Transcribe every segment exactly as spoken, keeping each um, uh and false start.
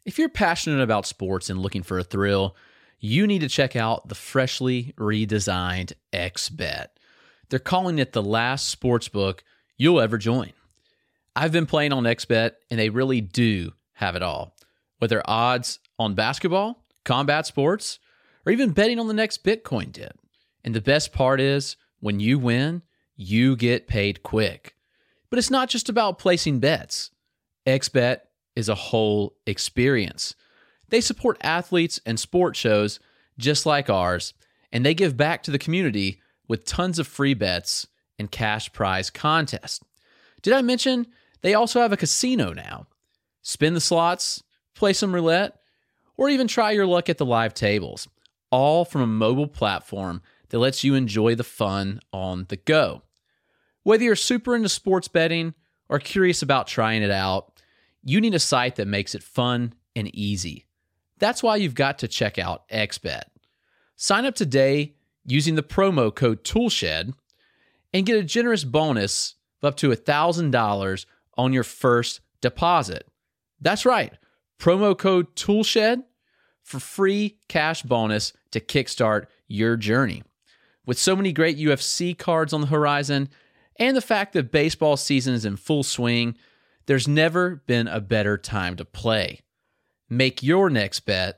If you're passionate about sports and looking for a thrill, you need to check out the freshly redesigned XBet. They're calling it the last sports book you'll ever join. I've been playing on XBet, and they really do have it all. Whether odds on basketball, combat sports, or even betting on the next Bitcoin dip. And the best part is, when you win, you get paid quick. But it's not just about placing bets. XBet is a whole experience. They support athletes and sport shows just like ours, and they give back to the community with tons of free bets and cash prize contests. Did I mention they also have a casino now? Spin the slots, play some roulette, or even try your luck at the live tables, all from a mobile platform that lets you enjoy the fun on the go. Whether you're super into sports betting or curious about trying it out, you need a site that makes it fun and easy. That's why you've got to check out XBet. Sign up today using the promo code TOOLSHED and get a generous bonus of up to one thousand dollars on your first deposit. That's right, promo code TOOLSHED for free cash bonus to kickstart your journey. With so many great U F C cards on the horizon and the fact that baseball season is in full swing, there's never been a better time to play. Make your next bet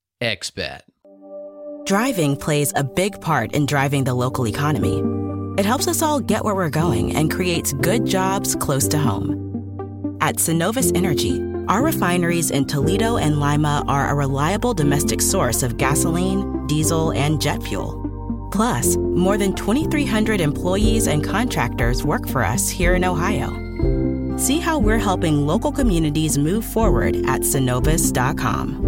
XBet. Driving plays a big part in driving the local economy. It helps us all get where we're going and creates good jobs close to home. At Synovus Energy, our refineries in Toledo and Lima are a reliable domestic source of gasoline, diesel, and jet fuel. Plus, more than twenty-three hundred employees and contractors work for us here in Ohio. See how we're helping local communities move forward at Synovus dot com.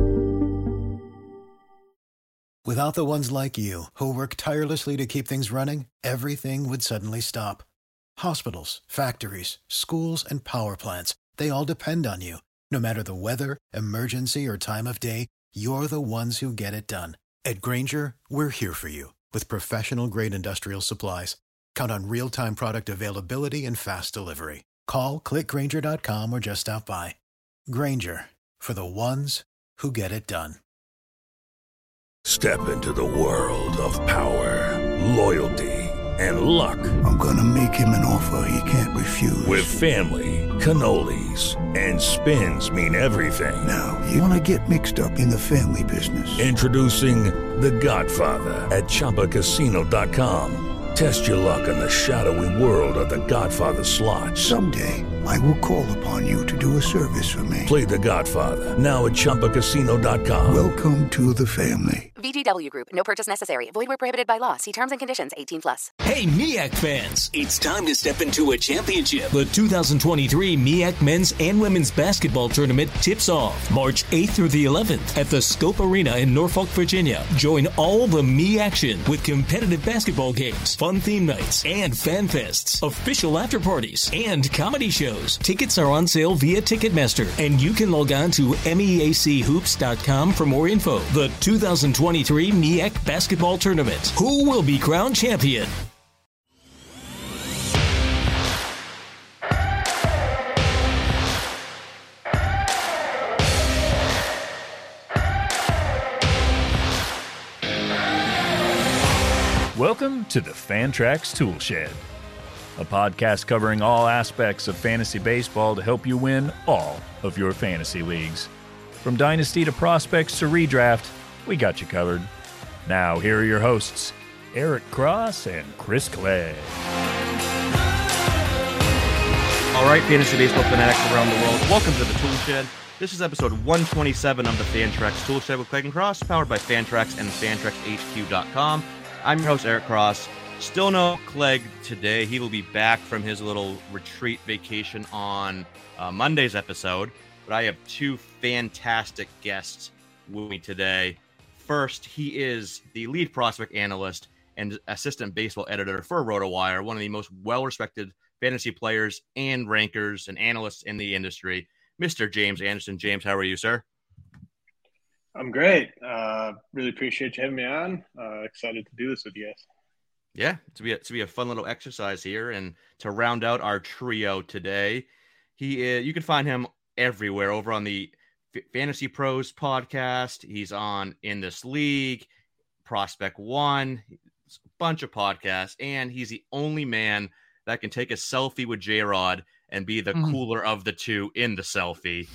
Without the ones like you, who work tirelessly to keep things running, everything would suddenly stop. Hospitals, factories, schools, and power plants, they all depend on you. No matter the weather, emergency, or time of day, you're the ones who get it done. At Grainger, we're here for you with professional-grade industrial supplies. Count on real-time product availability and fast delivery. Call, click Grainger dot com, or just stop by. Grainger, for the ones who get it done. Step into the world of power, loyalty, and luck. I'm gonna make him an offer he can't refuse. With family, cannolis, and spins mean everything. Now, you wanna get mixed up in the family business. Introducing The Godfather at Chumba Casino dot com. Test your luck in the shadowy world of The Godfather slot. Someday, I will call upon you to do a service for me. Play The Godfather, now at Chumba Casino dot com. Welcome to the family. V G W Group. No purchase necessary. Void where prohibited by law. See terms and conditions. eighteen plus. Hey, MEAC fans. It's time to step into a championship. The two thousand twenty-three MEAC Men's and Women's Basketball Tournament tips off March eighth through the eleventh at the Scope Arena in Norfolk, Virginia. Join all the Me action with competitive basketball games, fun theme nights, and fan fests, official after parties, and comedy shows. Tickets are on sale via Ticketmaster, and you can log on to meac hoops dot com for more info. The two thousand twenty-three MEAC Basketball Tournament. Who will be crowned champion? Welcome to the Fantrax Tool Shed, a podcast covering all aspects of fantasy baseball to help you win all of your fantasy leagues. From dynasty to prospects to redraft, we got you covered. Now, here are your hosts, Eric Cross and Chris Clay. All right, fantasy baseball fanatics around the world, welcome to the Tool Shed. This is episode one twenty-seven of the Fantrax Tool Shed with Clegg and Cross, powered by Fantrax and Fantrax H Q dot com. I'm your host, Eric Cross. Still no Clegg today. He will be back from his little retreat vacation on uh, Monday's episode. But I have two fantastic guests with me today. First, he is the lead prospect analyst and assistant baseball editor for RotoWire, one of the most well-respected fantasy players and rankers and analysts in the industry, Mister James Anderson. James, how are you, sir? I'm great. Uh, really appreciate you having me on. Uh, excited to do this with you guys. Yeah, to be a, to be a fun little exercise here, and to round out our trio today, he is, you can find him everywhere over on the F- Fantasy Pros podcast. He's on In This League, Prospect One, a bunch of podcasts, and he's the only man that can take a selfie with J-Rod and be the mm. cooler of the two in the selfie.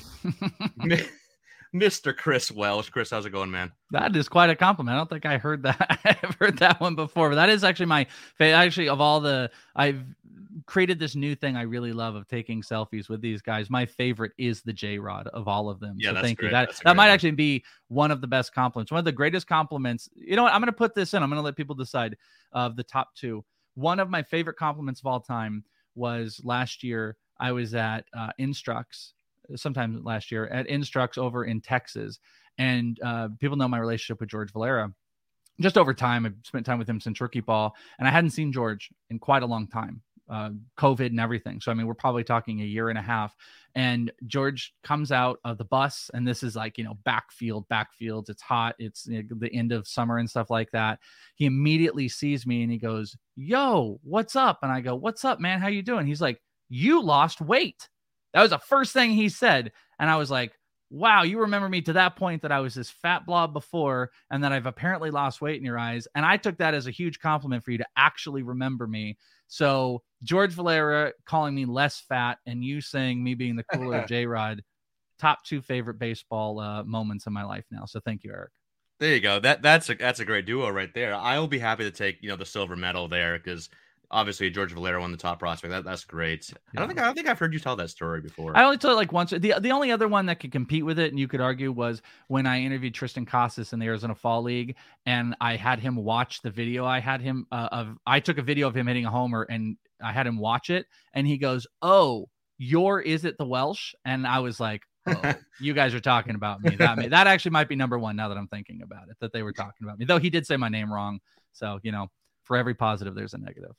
Mister Chris Welsh. Chris, how's it going, man? That is quite a compliment. I don't think I heard that. I've heard that one before, but that is actually my favorite. Actually, of all the, I've created this new thing I really love of taking selfies with these guys. My favorite is the J-Rod of all of them. Yeah, so that's thank great. you. That, that's that might one. actually be one of the best compliments. One of the greatest compliments. You know what? I'm going to put this in. I'm going to let people decide of the top two. One of my favorite compliments of all time was last year. I was at uh, Instructs. Sometime last year at Instructs over in Texas. And uh, people know my relationship with George Valera. Just over time, I've spent time with him since rookie ball, and I hadn't seen George in quite a long time, uh, COVID and everything. So, I mean, we're probably talking a year and a half. And George comes out of the bus, and this is like, you know, backfield, backfields. It's hot. It's you know, the end of summer and stuff like that. He immediately sees me, and he goes, "Yo, what's up?" And I go, "What's up, man? How you doing?" He's like, "You lost weight." That was the first thing he said. And I was like, wow, you remember me to that point that I was this fat blob before and that I've apparently lost weight in your eyes. And I took that as a huge compliment for you to actually remember me. So George Valera calling me less fat and you saying me being the cooler of J-Rod, top two favorite baseball uh, moments in my life now. So thank you, Eric. There you go. That that's a, that's a great duo right there. I'll be happy to take, you know, the silver medal there because obviously, George Valera won the top prospect. That that's great. Yeah. I don't think I don't think I've heard you tell that story before. I only told it like once. The the only other one that could compete with it, and you could argue, was when I interviewed Tristan Casas in the Arizona Fall League, and I had him watch the video. I had him uh, of I took a video of him hitting a homer, and I had him watch it, and he goes, "Oh, your is it the Welsh?" And I was like, "Oh, you guys are talking about me." That may, that actually might be number one now that I'm thinking about it. That they were talking about me, though he did say my name wrong. So you know, for every positive, there's a negative.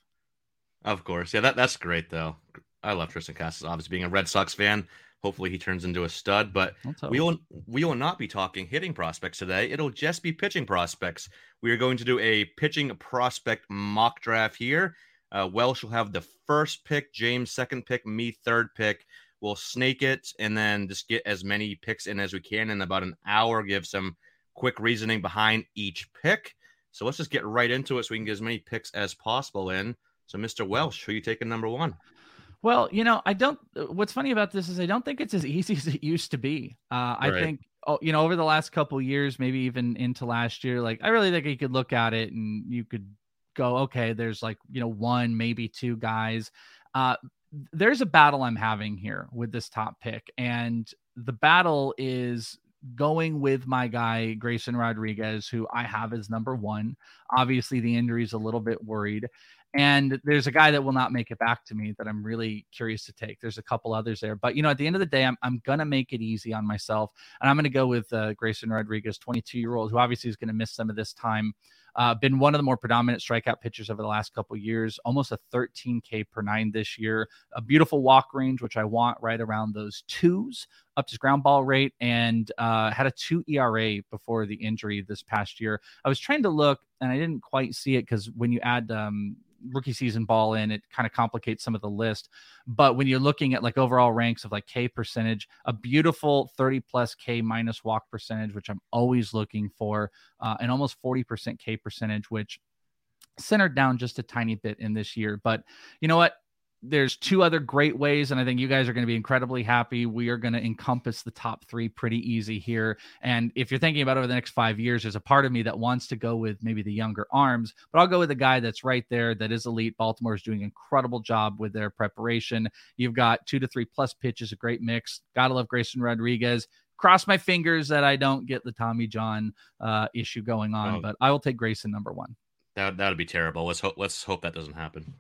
Of course. Yeah, that, that's great, though. I love Tristan Casas, obviously, being a Red Sox fan. Hopefully he turns into a stud. But we will, we will not be talking hitting prospects today. It'll just be pitching prospects. We are going to do a pitching prospect mock draft here. Uh, Welsh will have the first pick, James second pick, me third pick. We'll snake it and then just get as many picks in as we can in about an hour, give some quick reasoning behind each pick. So let's just get right into it so we can get as many picks as possible in. So, Mister Welsh, who are you taking number one? Well, you know, I don't. What's funny about this is I don't think it's as easy as it used to be. Uh, I right. think, oh, you know, over the last couple of years, maybe even into last year, like I really think you could look at it and you could go, okay, there's like, you know, one, maybe two guys. Uh, there's a battle I'm having here with this top pick, and the battle is going with my guy, Grayson Rodriguez, who I have as number one. Obviously, the injury is a little bit worried. And there's a guy that will not make it back to me that I'm really curious to take. There's a couple others there. But, you know, at the end of the day, I'm, I'm going to make it easy on myself. And I'm going to go with uh, Grayson Rodriguez, twenty-two-year-old, who obviously is going to miss some of this time. Uh, been one of the more predominant strikeout pitchers over the last couple of years, almost a thirteen K per nine this year. A beautiful walk range, which I want right around those twos, up to his ground ball rate, and uh, had a two E R A before the injury this past year. I was trying to look, and I didn't quite see it because when you add um, – rookie season ball in, it kind of complicates some of the list. But when you're looking at like overall ranks of like K percentage, a beautiful thirty plus K minus walk percentage, which I'm always looking for, uh, and almost forty percent K percentage, which centered down just a tiny bit in this year. But you know what? There's two other great ways, and I think you guys are going to be incredibly happy. We are going to encompass the top three pretty easy here. And if you're thinking about over the next five years, there's a part of me that wants to go with maybe the younger arms, but I'll go with a guy that's right there that is elite. Baltimore is doing an incredible job with their preparation. You've got two to three plus pitches, a great mix. Gotta love Grayson Rodriguez. Cross my fingers that I don't get the Tommy John uh, issue going on, oh. but I will take Grayson number one. That that would be terrible. Let's hope. Let's hope that doesn't happen.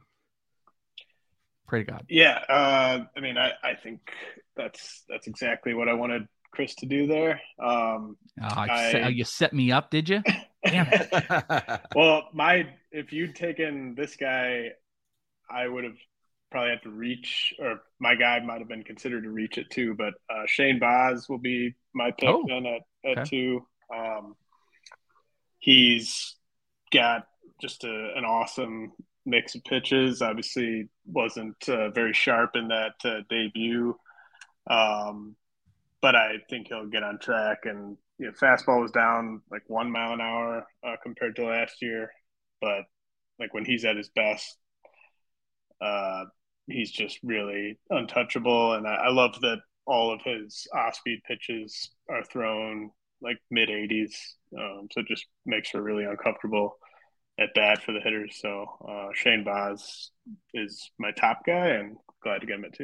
Pray to God. Yeah, uh, I mean, I, I think that's that's exactly what I wanted Chris to do there. Um, oh, I, set, you set me up, did you? Damn it. Well, my if you'd taken this guy, I would have probably had to reach, or my guy might have been considered to reach it too. But uh, Shane Baz will be my pick oh, then at, at okay. two. Um, he's got just a, an awesome mix of pitches. Obviously wasn't uh, very sharp in that uh, debut. Um, but I think he'll get on track. And you know, fastball was down like one mile an hour uh, compared to last year, but like when he's at his best, uh, he's just really untouchable. And I, I love that all of his off-speed pitches are thrown like mid eighties, um, so it just makes her really uncomfortable at bat for the hitters. So uh, Shane Baz is my top guy, and glad to get him at two.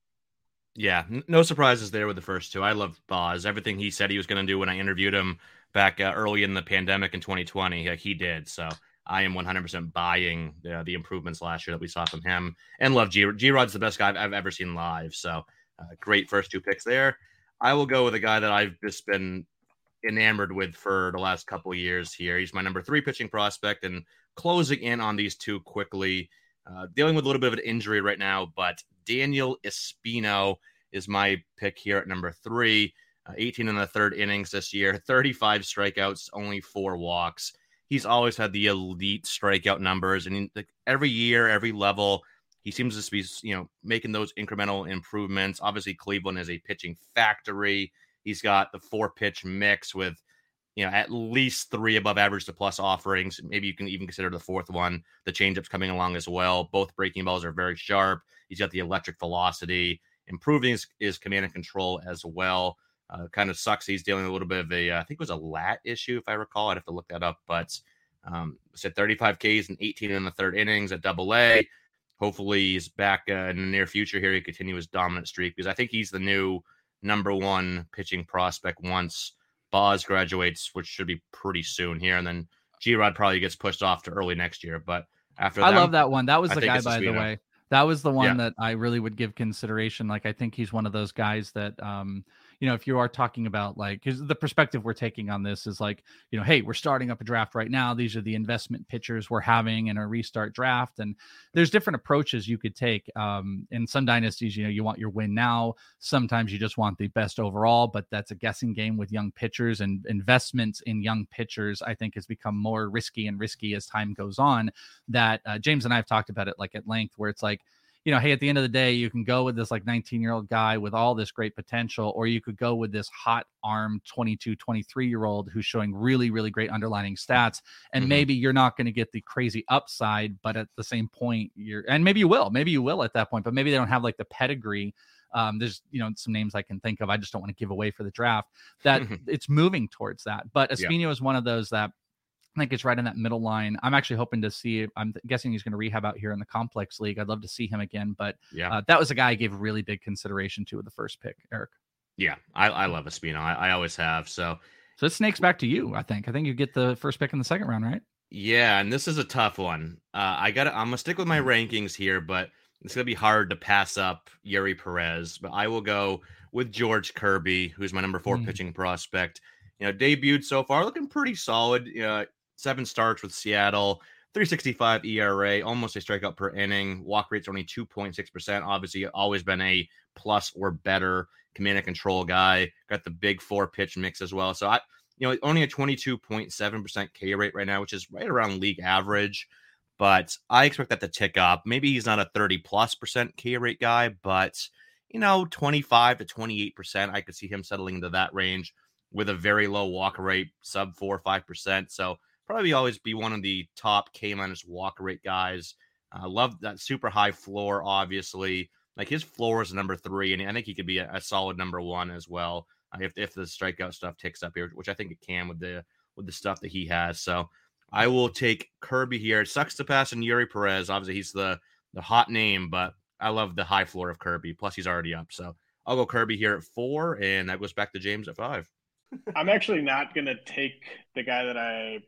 Yeah, no surprises there with the first two. I love Baz. Everything he said he was going to do when I interviewed him back uh, early in the pandemic in twenty twenty, uh, he did. So I am one hundred percent buying the, the improvements last year that we saw from him, and love G. G-Rod's the best guy I've, I've ever seen live. So uh, great first two picks there. I will go with a guy that I've just been enamored with for the last couple of years here. He's my number three pitching prospect, and closing in on these two quickly. Uh, dealing with a little bit of an injury right now, but Daniel Espino is my pick here at number three. Uh, eighteen in the third innings this year, thirty-five strikeouts, only four walks. He's always had the elite strikeout numbers, and he, like, every year, every level, he seems to be, you know, making those incremental improvements. Obviously, Cleveland is a pitching factory. He's got the four pitch mix with, you know, at least three above average to plus offerings. Maybe you can even consider the fourth one. The changeup's coming along as well. Both breaking balls are very sharp. He's got the electric velocity, improving his, his command and control as well. Uh, kind of sucks. He's dealing with a little bit of a, uh, I think it was a lat issue, if I recall. I'd have to look that up. But um, said thirty-five Ks and eighteen in the third innings at Double A. Hopefully he's back uh, in the near future here. He continue his dominant streak, because I think he's the new number one pitching prospect once Baz graduates, which should be pretty soon here. And then G-Rod probably gets pushed off to early next year. But after that, I love that one. That was I the guy, by the way. That was the one Yeah. that I really would give consideration. Like, I think he's one of those guys that, um, you know, if you are talking about, like, because the perspective we're taking on this is like, you know, hey, we're starting up a draft right now. These are the investment pitchers we're having in a restart draft. And there's different approaches you could take. Um, in some dynasties, you know, you want your win now. Sometimes you just want the best overall, but that's a guessing game with young pitchers, and investments in young pitchers, I think, has become more risky and risky as time goes on. That uh, James and I have talked about it like at length, where it's like, you know, hey, at the end of the day, you can go with this like nineteen year old guy with all this great potential, or you could go with this hot arm twenty-two, twenty-three year old who's showing really, really great underlining stats. And Mm-hmm. maybe you're not going to get the crazy upside, but at the same point you're, and maybe you will, maybe you will at that point, but maybe they don't have like the pedigree. Um, there's, you know, some names I can think of. I just don't want to give away for the draft that it's moving towards that. But Espino Yeah. is one of those that I think it's right in that middle line. I'm actually hoping to see, I'm guessing he's going to rehab out here in the complex league. I'd love to see him again, but Yeah. uh, that was a guy I gave really big consideration to with the first pick, Eric. Yeah, I, I love Espino. I, I always have. So, So it snakes back to you, I think. I think you get the first pick in the second round, right? yeah, and this is a tough one. Uh, I got. I'm gonna stick with my rankings here, but it's gonna be hard to pass up Yuri Perez. But I will go with George Kirby, who's my number four Mm. pitching prospect. You know, debuted so far, looking pretty solid. Uh, seven starts with Seattle, three sixty-five E R A, almost a strikeout per inning. Walk rate's only two point six percent. Obviously, always been a plus or better command and control guy. Got the big four pitch mix as well. So I. You know, only a twenty-two point seven percent K rate right now, which is right around league average. But I expect that to tick up. Maybe he's not a thirty plus percent K rate guy, but, you know, twenty-five to twenty-eight percent. I could see him settling into that range with a very low walk rate, sub four or five percent. So probably always be one of the top K minus walk rate guys. I uh, love that super high floor, obviously. Like, his floor is number three, and I think he could be a, a solid number one as well. Uh, if if the strikeout stuff ticks up here, which I think it can with the with the stuff that he has. So I will take Kirby here. It sucks to pass on Yuri Perez. Obviously, he's the the hot name, but I love the high floor of Kirby. Plus, he's already up. So I'll go Kirby here at four, and that goes back to James at five. I'm actually not going to take the guy that I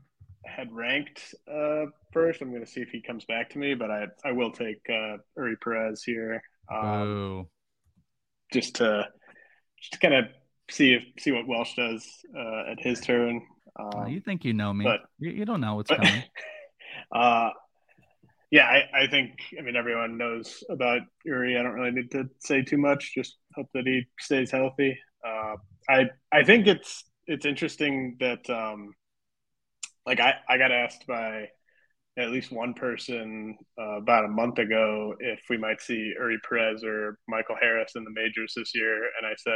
had ranked uh, first. I'm going to see if he comes back to me, but I I will take uh, Yuri Perez here. Um, Oh, just to just to kind of see if see what Welsh does uh, at his turn. Um, you think you know me, but- you, you don't know what's but- coming. uh, yeah, I, I think I mean everyone knows about Yuri. I don't really need to say too much. Just hope that he stays healthy. Uh, I I think it's it's interesting that um, like I, I got asked by at least one person uh, about a month ago if we might see Yuri Perez or Michael Harris in the majors this year, and I said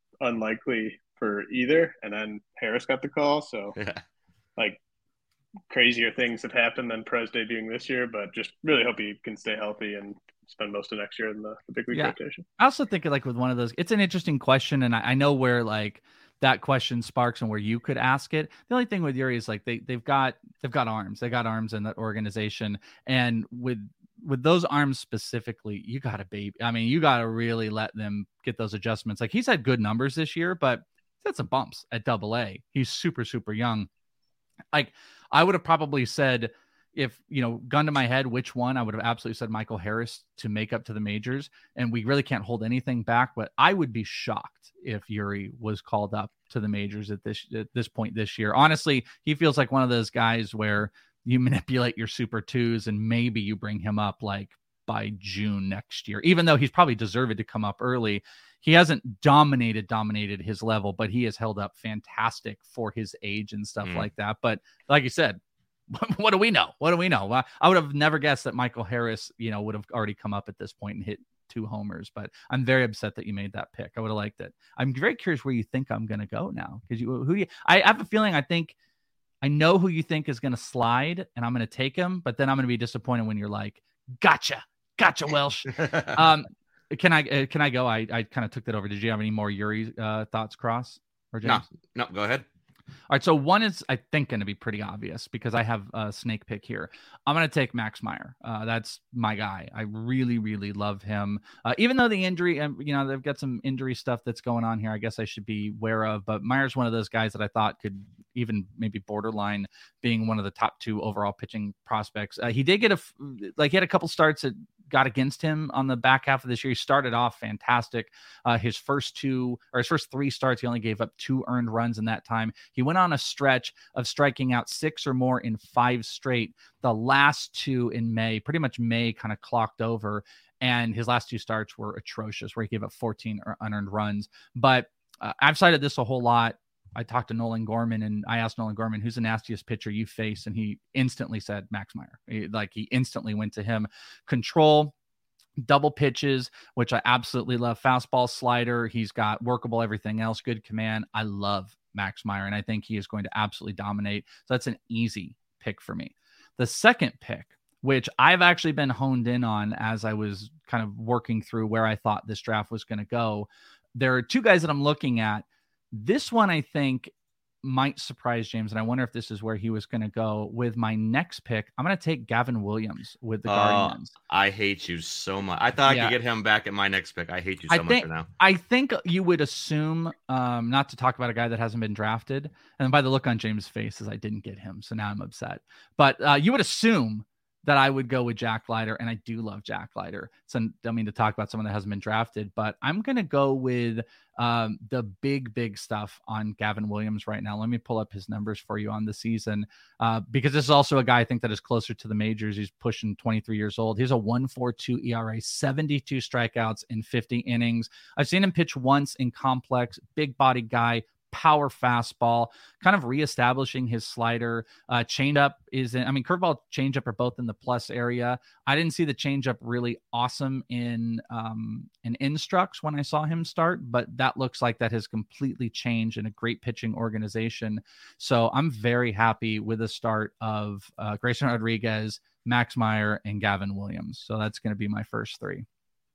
unlikely for either. And then Harris got the call. So Yeah. like crazier things have happened than Perez debuting this year, but just really hope he can stay healthy and spend most of next year in the, the big league Yeah. rotation. I also think like with one of those, it's an interesting question. And I, I know where like that question sparks and where you could ask it. The only thing with Yuri is like they, they've got, they've got arms, they got arms in that organization. And with, with those arms specifically, you got to baby. I mean, you got to really let them get those adjustments. Like he's had good numbers this year, but he's had some bumps at double A. He's super, super young. Like I would have probably said, if, you know, gun to my head, which one, I would have absolutely said Michael Harris to make up to the majors. And we really can't hold anything back, but I would be shocked if Yuri was called up to the majors at this, at this point this year. Honestly, he feels like one of those guys where you manipulate your super twos and maybe you bring him up like by June next year, even though he's probably deserved to come up early. He hasn't dominated, dominated his level, but he has held up fantastic for his age and stuff mm. like that. But like you said, what do we know? What do we know? I would have never guessed that Michael Harris, you know, would have already come up at this point and hit two homers, but I'm very upset that you made that pick. I would have liked it. I'm very curious where you think I'm going to go now. Cause you, who do you, I have a feeling, I think, I know who you think is going to slide and I'm going to take him, but then I'm going to be disappointed when you're like, gotcha, gotcha, Welsh. um, can I, uh, can I go? I, I kind of took that over. Did you have any more Yuri uh, thoughts, Cross or James? No, no, go ahead. All right, so one is, I think, going to be pretty obvious because I have a snake pick here. I'm going to take Max Meyer. Uh, that's my guy. I really, really love him. Uh, even though the injury, um, you know, they've got some injury stuff that's going on here, I guess I should be aware of. But Meyer's one of those guys that I thought could even maybe borderline being one of the top two overall pitching prospects. Uh, he did get a, like, he had a couple starts that got against him on the back half of this year. He started off fantastic. Uh, his first two or his first three starts, he only gave up two earned runs in that time. He went on a stretch of striking out six or more in five straight. The last two in May, pretty much May kind of clocked over. And his last two starts were atrocious where he gave up fourteen unearned runs. But uh, I've cited this a whole lot. I talked to Nolan Gorman and I asked Nolan Gorman, who's the nastiest pitcher you face? And he instantly said Max Meyer. He, like he instantly went to him. Control, double pitches, which I absolutely love. Fastball, slider. He's got workable everything else. Good command. I love Max Meyer, and I think he is going to absolutely dominate. So that's an easy pick for me. The second pick, which I've actually been honed in on as I was kind of working through where I thought this draft was going to go. There are two guys that I'm looking at. This one, I think, might surprise James, and I wonder if this is where he was going to go with my next pick. I'm going to take Gavin Williams with the uh, Guardians. I hate you so much. I thought yeah. I could get him back at my next pick. I hate you so I much think, for now. I think you would assume, um, not to talk about a guy that hasn't been drafted, and by the look on James' face is I didn't get him, so now I'm upset. But uh, you would assume that I would go with Jack Leiter, and I do love Jack Leiter. So I mean to talk about someone that hasn't been drafted, but I'm going to go with um, the big, big stuff on Gavin Williams right now. Let me pull up his numbers for you on the season uh, because this is also a guy I think that is closer to the majors. He's pushing twenty-three years old. He's a one point four two E R A, seventy-two strikeouts in fifty innings. I've seen him pitch once in complex, big body guy, power fastball, kind of reestablishing his slider. Uh, changeup is, in, I mean, curveball, changeup are both in the plus area. I didn't see the changeup really awesome in um, in Instructs when I saw him start, but that looks like that has completely changed in a great pitching organization. So I'm very happy with the start of uh, Grayson Rodriguez, Max Meyer, and Gavin Williams. So that's going to be my first three.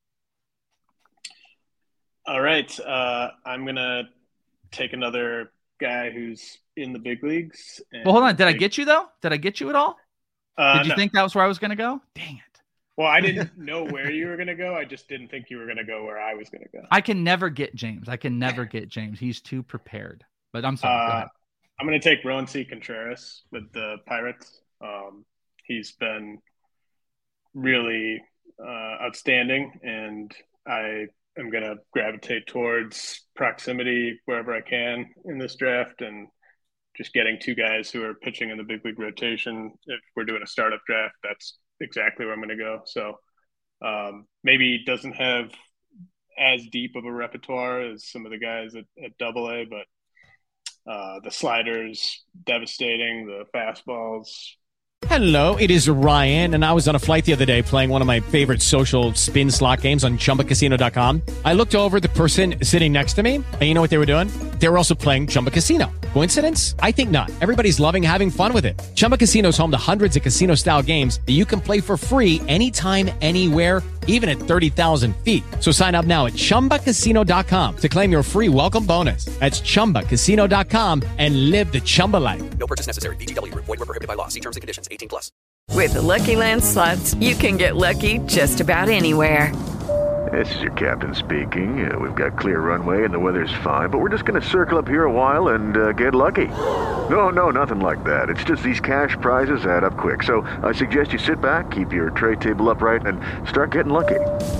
All right. Uh, I'm going to take another guy who's in the big leagues. Well, hold on. Did I get you though? Did I get you at all? Uh, Did you no. think that was where I was going to go? Dang it. Well, I didn't know where you were going to go. I just didn't think you were going to go where I was going to go. I can never get James. I can never get James. He's too prepared. But I'm sorry. Uh, go ahead. I'm going to take Roansy Contreras with the Pirates. Um, he's been really uh, outstanding, and I I'm going to gravitate towards proximity wherever I can in this draft and just getting two guys who are pitching in the big league rotation. If we're doing a startup draft, that's exactly where I'm going to go. So um, maybe he doesn't have as deep of a repertoire as some of the guys at, at double A, but uh, the sliders devastating, the fastballs Hello, it is Ryan, and I was on a flight the other day playing one of my favorite social spin slot games on Chumba Casino dot com. I looked over at the person sitting next to me, and you know what they were doing? They were also playing Chumba Casino. Coincidence? I think not. Everybody's loving having fun with it. Chumba Casino is home to hundreds of casino-style games that you can play for free anytime, anywhere, even at thirty thousand feet. So sign up now at Chumba Casino dot com to claim your free welcome bonus. That's Chumba Casino dot com and live the Chumba life. No purchase necessary. V G W. Void where prohibited by law. See terms and conditions. eighteen plus. With the Lucky Land Slots, you can get lucky just about anywhere. This is your captain speaking. Uh, we've got clear runway and the weather's fine, but we're just going to circle up here a while and uh, get lucky. No, no, nothing like that. It's just these cash prizes add up quick. So I suggest you sit back, keep your tray table upright, and start getting lucky.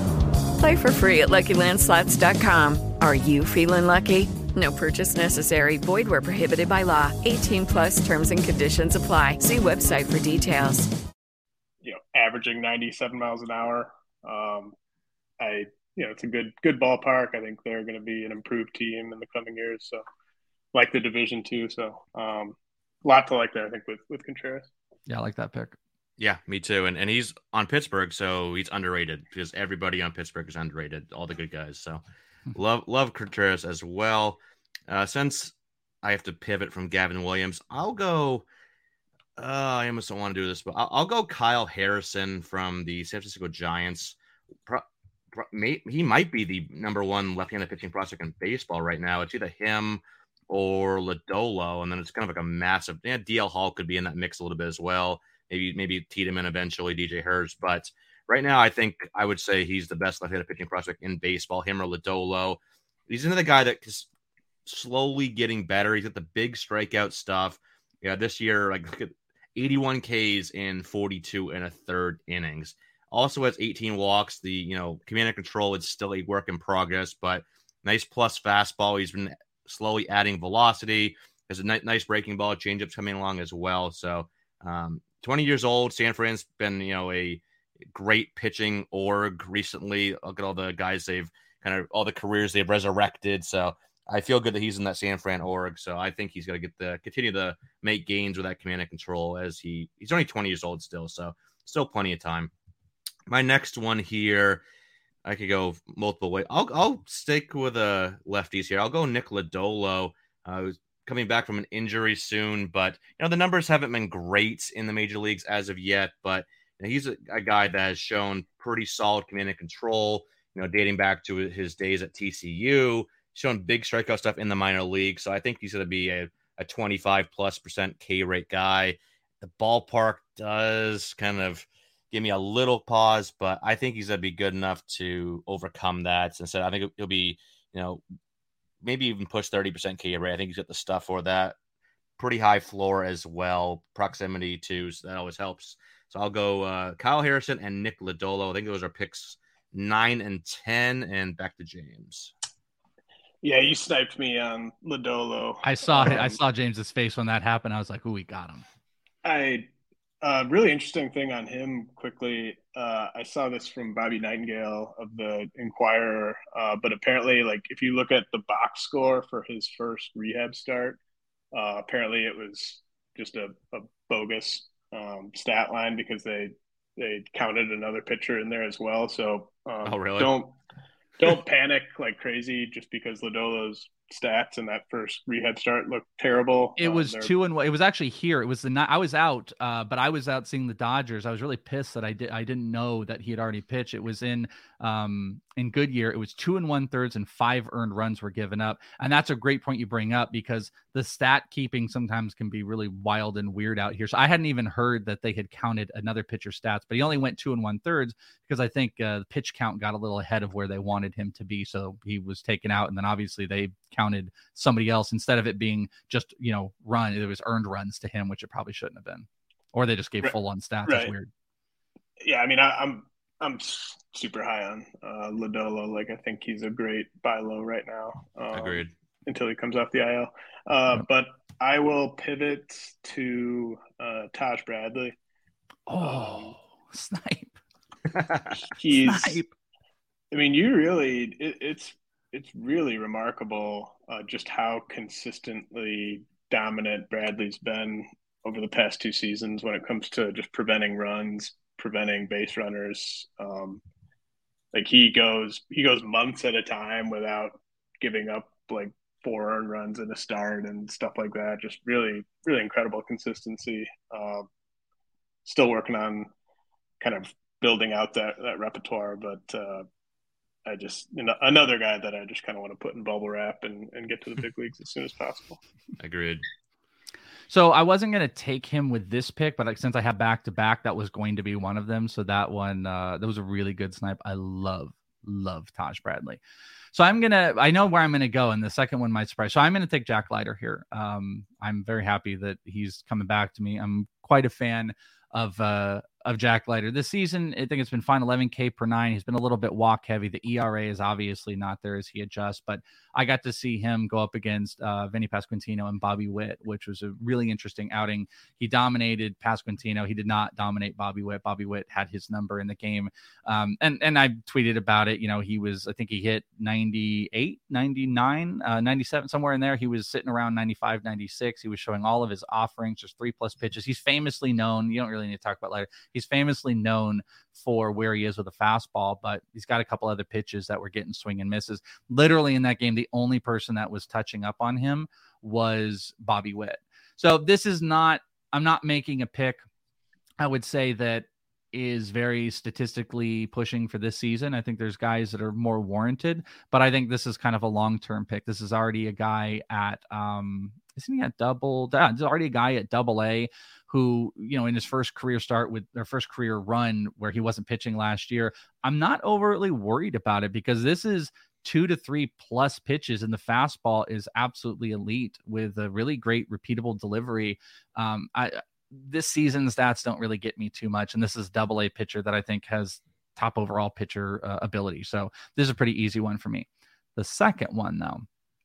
Play for free at Lucky Land Slots dot com. Are you feeling lucky? No purchase necessary. Void where prohibited by law. eighteen plus terms and conditions apply. See website for details. You know, averaging ninety-seven miles an hour. Um, I, you know, it's a good, good ballpark. I think they're going to be an improved team in the coming years. So, like the division too. So, um, a lot to like there, I think, with with Contreras. Yeah, I like that pick. Yeah, me too. And and he's on Pittsburgh, so he's underrated because everybody on Pittsburgh is underrated. All the good guys. So, love love Contreras as well. Uh, since I have to pivot from Gavin Williams, I'll go. Uh, I almost don't want to do this, but I'll, I'll go Kyle Harrison from the San Francisco Giants. Pro, pro, may, he might be the number one left-handed pitching prospect in baseball right now. It's either him or Lodolo, and then it's kind of like a massive. Yeah, D L Hall could be in that mix a little bit as well. Maybe maybe Tiedemann eventually, D J Hurts, but right now I think I would say he's the best left-handed pitching prospect in baseball. Him or Lodolo. He's another guy that is slowly getting better. He's got the big strikeout stuff. Yeah, this year, like look at eighty-one Ks in forty-two and a third innings. Also has eighteen walks. The you know command and control is still a work in progress, but nice plus fastball. He's been slowly adding velocity. Has a ni- nice breaking ball, changeups coming along as well. So um, twenty years old. San Fran's been you know a great pitching org recently. Look at all the guys they've kind of all the careers they've resurrected. So I feel good that he's in that San Fran org. So I think he's going to get the continue to make gains with that command and control as he he's only twenty years old still. So still plenty of time. My next one here, I could go multiple ways. I'll I'll stick with uh, lefties here. I'll go Nick Lodolo, uh, who's coming back from an injury soon, but you know the numbers haven't been great in the major leagues as of yet. But you know, he's a, a guy that has shown pretty solid command and control. You know, dating back to his days at T C U, shown big strikeout stuff in the minor league. So I think he's going to be a, a twenty-five plus percent K rate guy. The ballpark does kind of give me a little pause, but I think he's going to be good enough to overcome that. Instead, I think he'll be, you know, maybe even push thirty percent K rate. I think he's got the stuff for that. Pretty high floor as well. Proximity too, so that always helps. So I'll go uh, Kyle Harrison and Nick Lodolo. I think those are picks nine and ten, and back to James. Yeah, you sniped me on Lodolo. I saw um, I saw James's face when that happened. I was like, "Ooh, we got him." I uh, really interesting thing on him quickly. Uh, I saw this from Bobby Nightingale of the Inquirer, uh, but apparently, like if you look at the box score for his first rehab start, uh, apparently it was just a, a bogus um, stat line because they they counted another pitcher in there as well. So um, oh, really? Don't don't panic like crazy just because Lodolo's stats in that first rehab start looked terrible. It was um, two and one. It was actually here. It was the night I was out, uh, but I was out seeing the Dodgers. I was really pissed that I did. I didn't know that he had already pitched. It was in um, in Goodyear. It was two and one thirds and five earned runs were given up. And that's a great point you bring up because the stat keeping sometimes can be really wild and weird out here. So I hadn't even heard that they had counted another pitcher's stats, but he only went two and one thirds because I think uh, the pitch count got a little ahead of where they wanted him to be. So he was taken out. And then obviously they counted somebody else instead of it being just, you know, run. It was earned runs to him, which it probably shouldn't have been, or they just gave full on stats. Right. That's weird. Yeah. I mean, I, I'm, I'm super high on uh, Lodolo. Like, I think he's a great buy low right now. Um, Agreed. Until he comes off the I L. Uh, yep. But I will pivot to uh, Taj Bradley. Oh, um, snipe. He's, snipe. I mean, you really, it, it's, it's really remarkable uh, just how consistently dominant Bradley's been over the past two seasons when it comes to just preventing runs, preventing base runners. Um, like he goes, he goes months at a time without giving up like four earned runs in a start and stuff like that. Just really, really incredible consistency. Uh, still working on kind of building out that, that repertoire, but uh, I just, you know, another guy that I just kind of want to put in bubble wrap and, and get to the big leagues as soon as possible. Agreed. So I wasn't going to take him with this pick, but like, since I have back to back, that was going to be one of them. So that one, uh, that was a really good snipe. I love, love Taj Bradley. So I'm going to, I know where I'm going to go. And the second one might surprise. So I'm going to take Jack Leiter here. Um, I'm very happy that he's coming back to me. I'm quite a fan of, uh, of Jack Leiter this season. I think it's been fine. eleven K per nine. He's been a little bit walk heavy. The E R A is obviously not there as he adjusts, but I got to see him go up against uh, Vinny Pasquantino and Bobby Witt, which was a really interesting outing. He dominated Pasquantino. He did not dominate Bobby Witt. Bobby Witt had his number in the game. Um, and, and I tweeted about it. You know, he was, I think he hit ninety-eight, ninety-nine, uh, ninety-seven, somewhere in there. He was sitting around ninety-five, ninety-six. He was showing all of his offerings, just three plus pitches. He's famously known, you don't really need to talk about Leiter. He's famously known for where he is with a fastball, but he's got a couple other pitches that were getting swing and misses. Literally in that game, the only person that was touching up on him was Bobby Witt. So this is not, I'm not making a pick, I would say, that is very statistically pushing for this season. I think there's guys that are more warranted, but I think this is kind of a long-term pick. This is already a guy at, um, isn't he at double? There's already a guy at double A who, you know, in his first career start with their first career run where he wasn't pitching last year. I'm not overtly worried about it because this is two to three plus pitches and the fastball is absolutely elite with a really great repeatable delivery. Um, I, this season's stats don't really get me too much. And this is double A pitcher that I think has top overall pitcher uh, ability. So this is a pretty easy one for me. The second one though,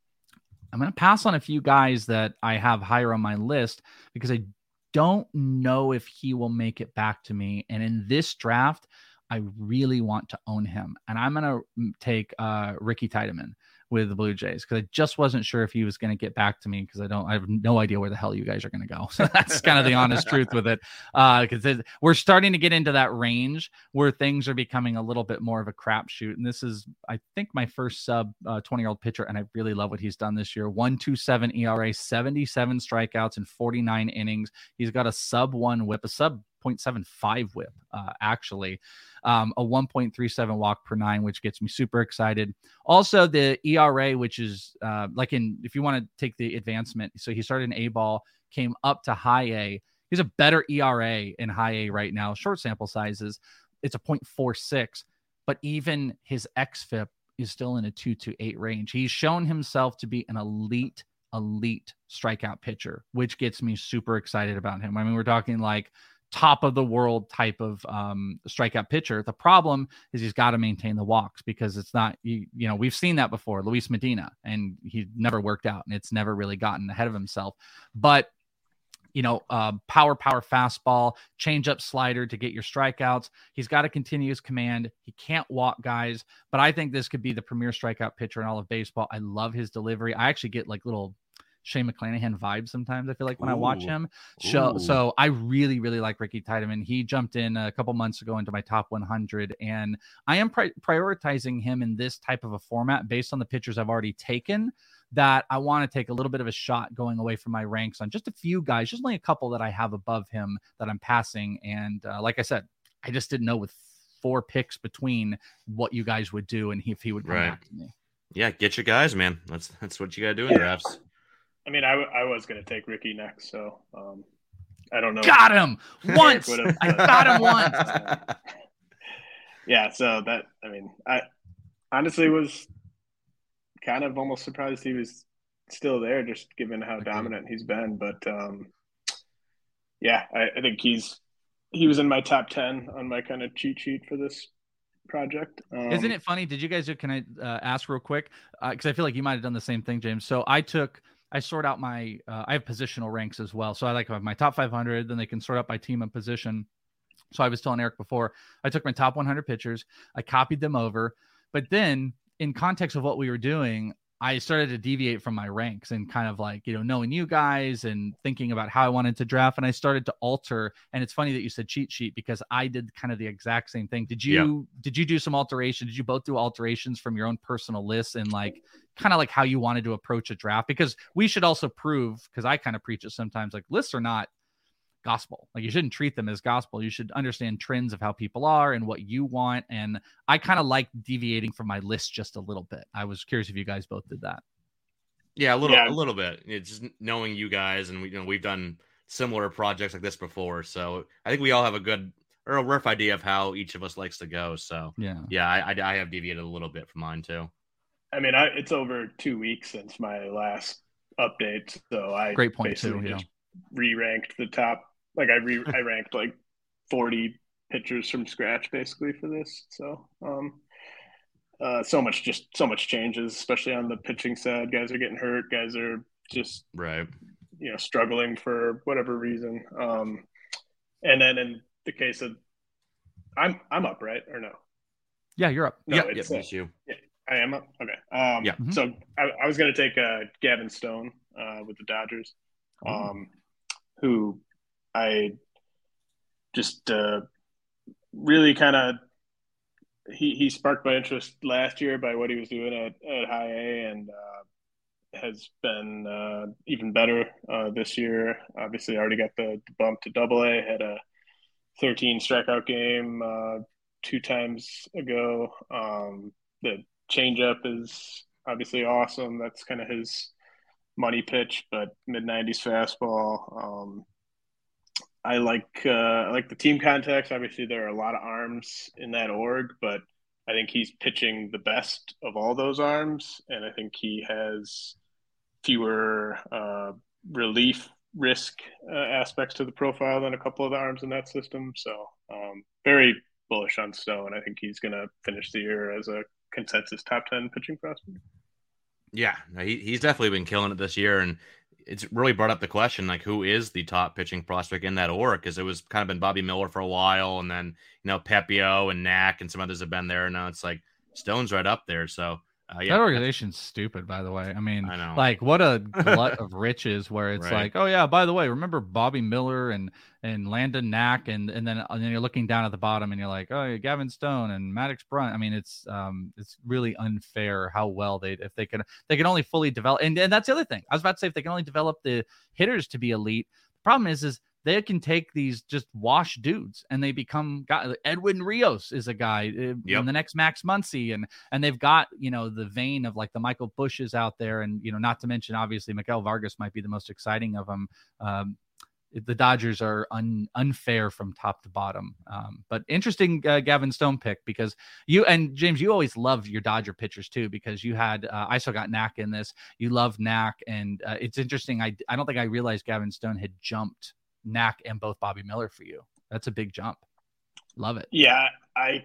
I'm going to pass on a few guys that I have higher on my list because I don't know if he will make it back to me. And in this draft, I really want to own him. And I'm going to take uh, Ricky Tiedemann with the Blue Jays because I just wasn't sure if he was going to get back to me because I don't, I have no idea where the hell you guys are going to go. So that's kind of the honest truth with it. Uh, because we're starting to get into that range where things are becoming a little bit more of a crapshoot. And this is, I think, my first sub twenty year old pitcher. And I really love what he's done this year. one point two seven E R A, seventy-seven strikeouts in forty-nine innings. He's got a sub one whip, a sub zero point seven five whip, uh, actually, um, a one point three seven walk per nine, which gets me super excited. Also, the E R A, which is uh, like in, if you want to take the advancement, so he started in A ball, came up to high A. He's a better E R A in high A right now. Short sample sizes, it's a zero point four six, but even his X F I P is still in a two to eight range. He's shown himself to be an elite, elite strikeout pitcher, which gets me super excited about him. I mean, we're talking like top of the world type of um, strikeout pitcher. The problem is he's got to maintain the walks because it's not, you, you know, we've seen that before, Luis Medina, and he never worked out and it's never really gotten ahead of himself. But, you know, uh, power, power fastball, change up slider to get your strikeouts. He's got to continue his command. He can't walk guys, but I think this could be the premier strikeout pitcher in all of baseball. I love his delivery. I actually get like little Shane McClanahan vibes sometimes, I feel like, when Ooh. I watch him. So, so I really, really like Ricky Tiedemann. He jumped in a couple months ago into my top one hundred, and I am pri- prioritizing him in this type of a format based on the pitchers I've already taken, that I want to take a little bit of a shot going away from my ranks on just a few guys, just only a couple that I have above him that I'm passing. And uh, like I said, I just didn't know with four picks between what you guys would do and if he would come right. back to me. Yeah, get your guys, man. That's that's what you got to do in drafts. I mean, I, I was going to take Ricky next, so um, I don't know. Got him once. I got him once. Yeah, so that, I mean, I honestly was kind of almost surprised he was still there, just given how okay. dominant he's been. But um, yeah, I, I think he's he was in my top ten on my kind of cheat sheet for this project. Um, Isn't it funny? Did you guys do? Can I uh, ask real quick? Because uh, I feel like you might have done the same thing, James. So I took. I sort out my, uh, I have positional ranks as well. So I like have my top five hundred, then they can sort out by team and position. So I was telling Eric before, I took my top one hundred pitchers, I copied them over, but then in context of what we were doing, I started to deviate from my ranks and kind of like, you know, knowing you guys and thinking about how I wanted to draft. And I started to alter. And it's funny that you said cheat sheet because I did kind of the exact same thing. Did you, yeah. did you do some alterations? Did you both do alterations from your own personal lists and like, kind of like how you wanted to approach a draft? Because we should also prove, because I kind of preach it sometimes, like lists are not gospel. Like you shouldn't treat them as gospel. You should understand trends of how people are and what you want. And I kind of like deviating from my list just a little bit. I was curious if you guys both did that. Yeah, a little, Yeah. a little bit. It's just knowing you guys, and we, you know, we've done similar projects like this before. So I think we all have a good or a rough idea of how each of us likes to go. So yeah, yeah, I, I, I have deviated a little bit from mine too. I mean, I, it's over two weeks since my last update, so I great point basically too. Yeah, just re-ranked the top. Like I re I ranked like forty pitchers from scratch basically for this. So um, uh, so much just so much changes, especially on the pitching side. Guys are getting hurt. Guys are just right, you know, struggling for whatever reason. Um, and then in the case of, I'm I'm up, right or no? Yeah, you're up. No, yeah, it's yeah, uh, you. yeah, I am up. Okay. Um, yeah. Mm-hmm. So I, I was going to take uh, Gavin Stone uh, with the Dodgers, um, who I just uh, really kind of he he sparked my interest last year by what he was doing at, at High A, and uh, has been uh, even better uh, this year. Obviously, already got the, the bump to Double A. Had a thirteen strikeout game uh, two times ago. Um, the changeup is obviously awesome. That's kind of his money pitch, but mid nineties fastball. Um, I like uh, I like the team context. Obviously, there are a lot of arms in that org, but I think he's pitching the best of all those arms, and I think he has fewer uh, relief risk uh, aspects to the profile than a couple of the arms in that system. So, um, very bullish on Stone. I think he's going to finish the year as a consensus top ten pitching prospect. Yeah, he, he's definitely been killing it this year, and it's really brought up the question, like, who is the top pitching prospect in that org? Because it was kind of been Bobby Miller for a while, and then, you know, Pepio and Knack and some others have been there. And now it's like Stone's right up there. So, uh, yeah. That organization's stupid, by the way. I mean, I know. like, what a glut of riches where it's Right. like, oh, yeah, by the way, remember Bobby Miller and and Landon Knack, and and then and then you're looking down at the bottom and you're like, oh, yeah, Gavin Stone and Maddox Brunt. I mean, it's um it's really unfair how well they if they can they can only fully develop, and, and that's the other thing. I was about to say, if they can only develop the hitters to be elite, the problem is is they can take these just wash dudes and they become guy. Edwin Rios is a guy, uh, Yep. and the next Max Muncy, and and they've got, you know, the vein of like the Michael Bushes out there, and, you know, not to mention obviously Miguel Vargas might be the most exciting of them. Um, the Dodgers are un, unfair from top to bottom. Um, but interesting uh, Gavin Stone pick, because you and James, you always love your Dodger pitchers too, because you had, uh, I still got Knack in this, you love Knack. And uh, it's interesting. I, I don't think I realized Gavin Stone had jumped Knack and both Bobby Miller for you. That's a big jump. Love it. Yeah. I,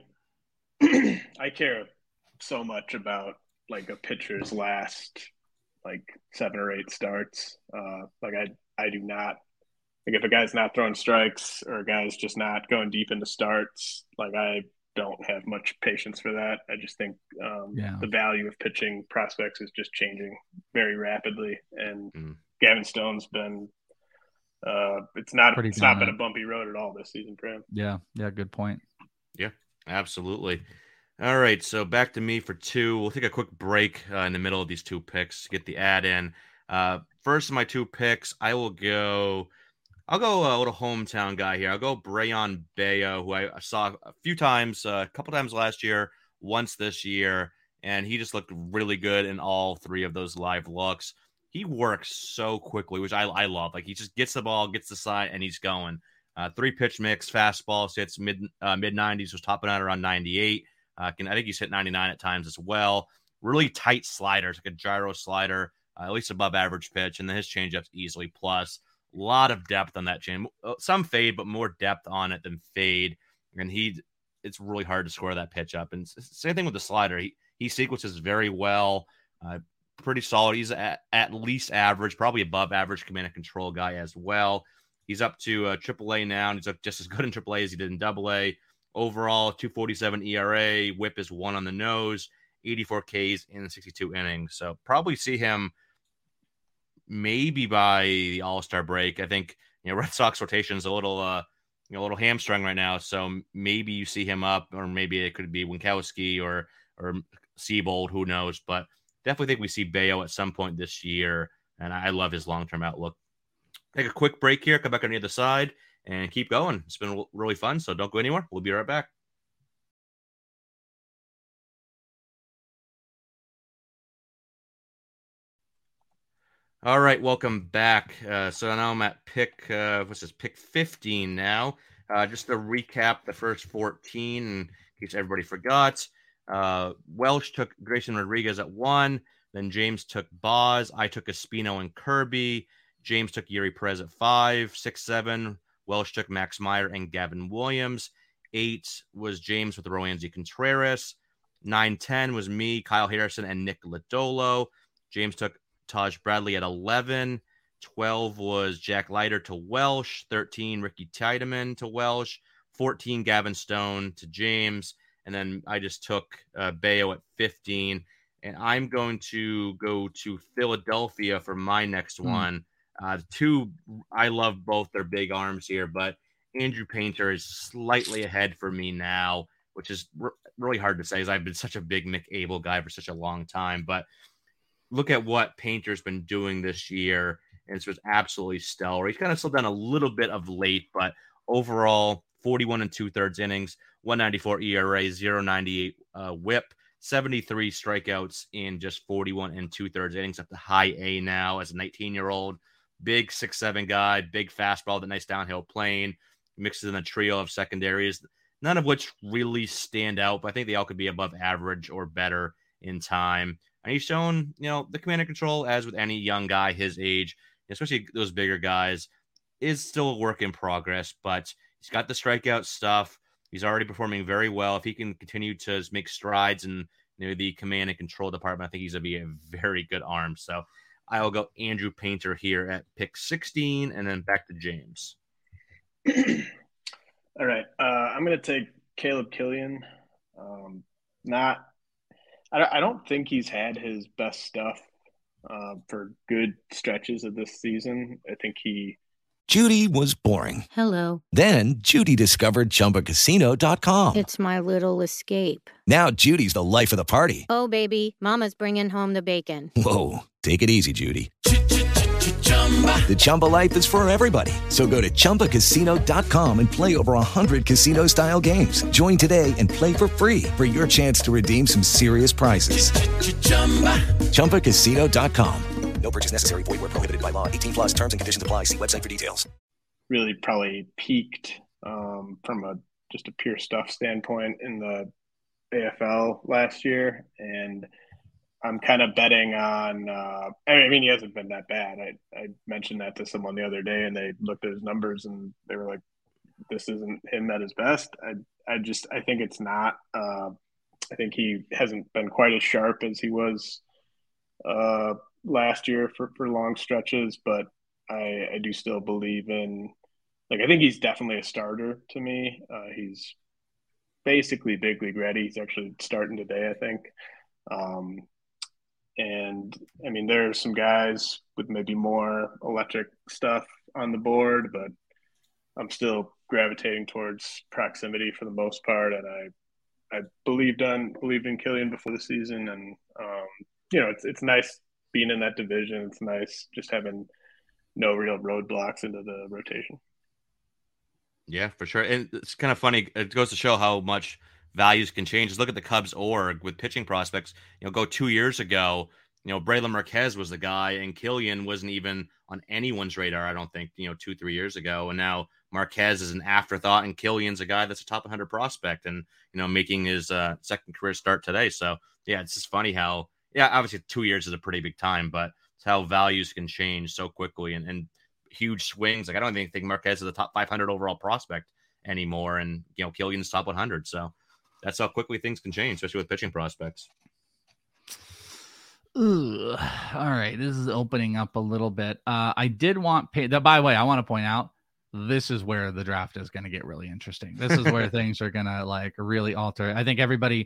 I care so much about like a pitcher's last like seven or eight starts. Uh, like I, I do not, like if a guy's not throwing strikes or a guy's just not going deep into starts, like I don't have much patience for that. I just think um, Yeah. the value of pitching prospects is just changing very rapidly. And Mm. Gavin Stone's been, uh, it's not, Pretty it's not been a dominant. bumpy road at all this season for him. Yeah. Yeah. Good point. Yeah, absolutely. All right, so back to me for two. We'll take a quick break uh, in the middle of these two picks to get the ad in. Uh, first of my two picks, I will go I'll go a little hometown guy here. I'll go Brayan Bello, who I saw a few times, uh, a couple times last year, once this year, and he just looked really good in all three of those live looks. He works so quickly, which I, I love. Like, he just gets the ball, gets the side, and he's going. Uh, three pitch mix, fastball, sits mid uh, mid nineties, was topping out around ninety-eight. Uh, can I think he's hit ninety-nine at times as well. Really tight sliders, like a gyro slider, uh, at least above average pitch, and then his changeups easily plus. A lot of depth on that chain. Some fade, but more depth on it than fade. And he, it's really hard to score that pitch up. And same thing with the slider. He he sequences very well. Uh, pretty solid. He's at, at least average, probably above average command and control guy as well. He's up to uh, triple A now, and he's up just as good in triple A as he did in double A. Overall, two forty-seven E R A. Whip is one on the nose. eighty-four Ks in sixty-two innings. So probably see him maybe by the All-Star break. I think, you know, Red Sox rotation is a little, uh, you know, a little hamstrung right now. So maybe you see him up, or maybe it could be Winkowski or, or Seabold, who knows, but definitely think we see Bello at some point this year. And I love his long-term outlook. Take a quick break here, come back on the other side and keep going. It's been really fun. So don't go anywhere. We'll be right back. All right, welcome back. Uh, so now I'm at pick, uh, what's this, pick fifteen now. Uh, just to recap the first fourteen, in case everybody forgot. Uh, Welsh took Grayson Rodriguez at one. Then James took Boz. I took Espino and Kirby. James took Yuri Perez at five. Six, seven. Welsh took Max Meyer and Gavin Williams. Eight was James with Roansy Contreras. Nine, ten was me, Kyle Harrison, and Nick Lodolo. James took Taj Bradley at eleven. twelve was Jack Leiter to Welsh. thirteen, Ricky Tiedemann to Welsh. fourteen, Gavin Stone to James. And then I just took uh, Bello at fifteen. And I'm going to go to Philadelphia for my next mm. one. Uh, two, I love both their big arms here, but Andrew Painter is slightly ahead for me now, which is r- really hard to say, as I've been such a big Mick Abel guy for such a long time. But look at what Painter's been doing this year, and it's just absolutely stellar. He's kind of slowed down a little bit of late, but overall, forty-one and two-thirds innings, one ninety-four E R A, zero ninety-eight uh, whip, seventy-three strikeouts in just forty-one and two-thirds innings, up to high A now as a nineteen-year-old. Big six seven guy, big fastball, the nice downhill plane, mixes in a trio of secondaries, none of which really stand out, but I think they all could be above average or better in time. And he's shown, you know, the command and control, as with any young guy his age, especially those bigger guys, is still a work in progress, but he's got the strikeout stuff. He's already performing very well. If he can continue to make strides in, you know, the command and control department, I think he's going to be a very good arm. So I will go Andrew Painter here at pick sixteen, and then back to James. All right. Uh, I'm going to take Caleb Killian. Um, not, I don't think he's had his best stuff uh, for good stretches of this season. I think he. Judy was boring. Hello. Then Judy discovered Chumba Casino dot com. It's my little escape. Now Judy's the life of the party. Oh, baby, mama's bringing home the bacon. Whoa, take it easy, Judy. The Chumba life is for everybody. So go to Chumba Casino dot com and play over one hundred casino-style games. Join today and play for free for your chance to redeem some serious prizes. Chumba Casino dot com. No purchase necessary. Void where prohibited by law. eighteen plus terms and conditions apply. See website for details. Really probably peaked um, from a just a pure stuff standpoint in the A F L last year. And I'm kind of betting on uh, – I mean, he hasn't been that bad. I, I mentioned that to someone the other day, and they looked at his numbers, and they were like, this isn't him at his best. I I just – I think it's not. Uh, I think he hasn't been quite as sharp as he was uh, – last year for, for long stretches, but I, I do still believe in, like, I think he's definitely a starter to me. Uh, he's basically big league ready. He's actually starting today, I think. Um, and I mean, there are some guys with maybe more electric stuff on the board, but I'm still gravitating towards proximity for the most part. And I, I believed on, believed in Killian before the season. And, um, you know, it's, it's nice being in that division. It's nice just having no real roadblocks into the rotation. Yeah, for sure. And it's kind of funny. It goes to show how much values can change. Just look at the Cubs org with pitching prospects. You know, go two years ago, you know, Braylon Marquez was the guy, and Killian wasn't even on anyone's radar, I don't think, you know, two, three years ago. And now Marquez is an afterthought, and Killian's a guy that's a top one hundred prospect and, you know, making his uh, second career start today. So, yeah, it's just funny how, yeah, obviously two years is a pretty big time, but it's how values can change so quickly and, and huge swings. Like, I don't even think Marquez is a top five hundred overall prospect anymore, and, you know, Killian's top one hundred. So that's how quickly things can change, especially with pitching prospects. Ooh, all right. This is opening up a little bit. Uh, I did want pay. By the way, I want to point out, this is where the draft is going to get really interesting. This is where things are going to like really alter. I think everybody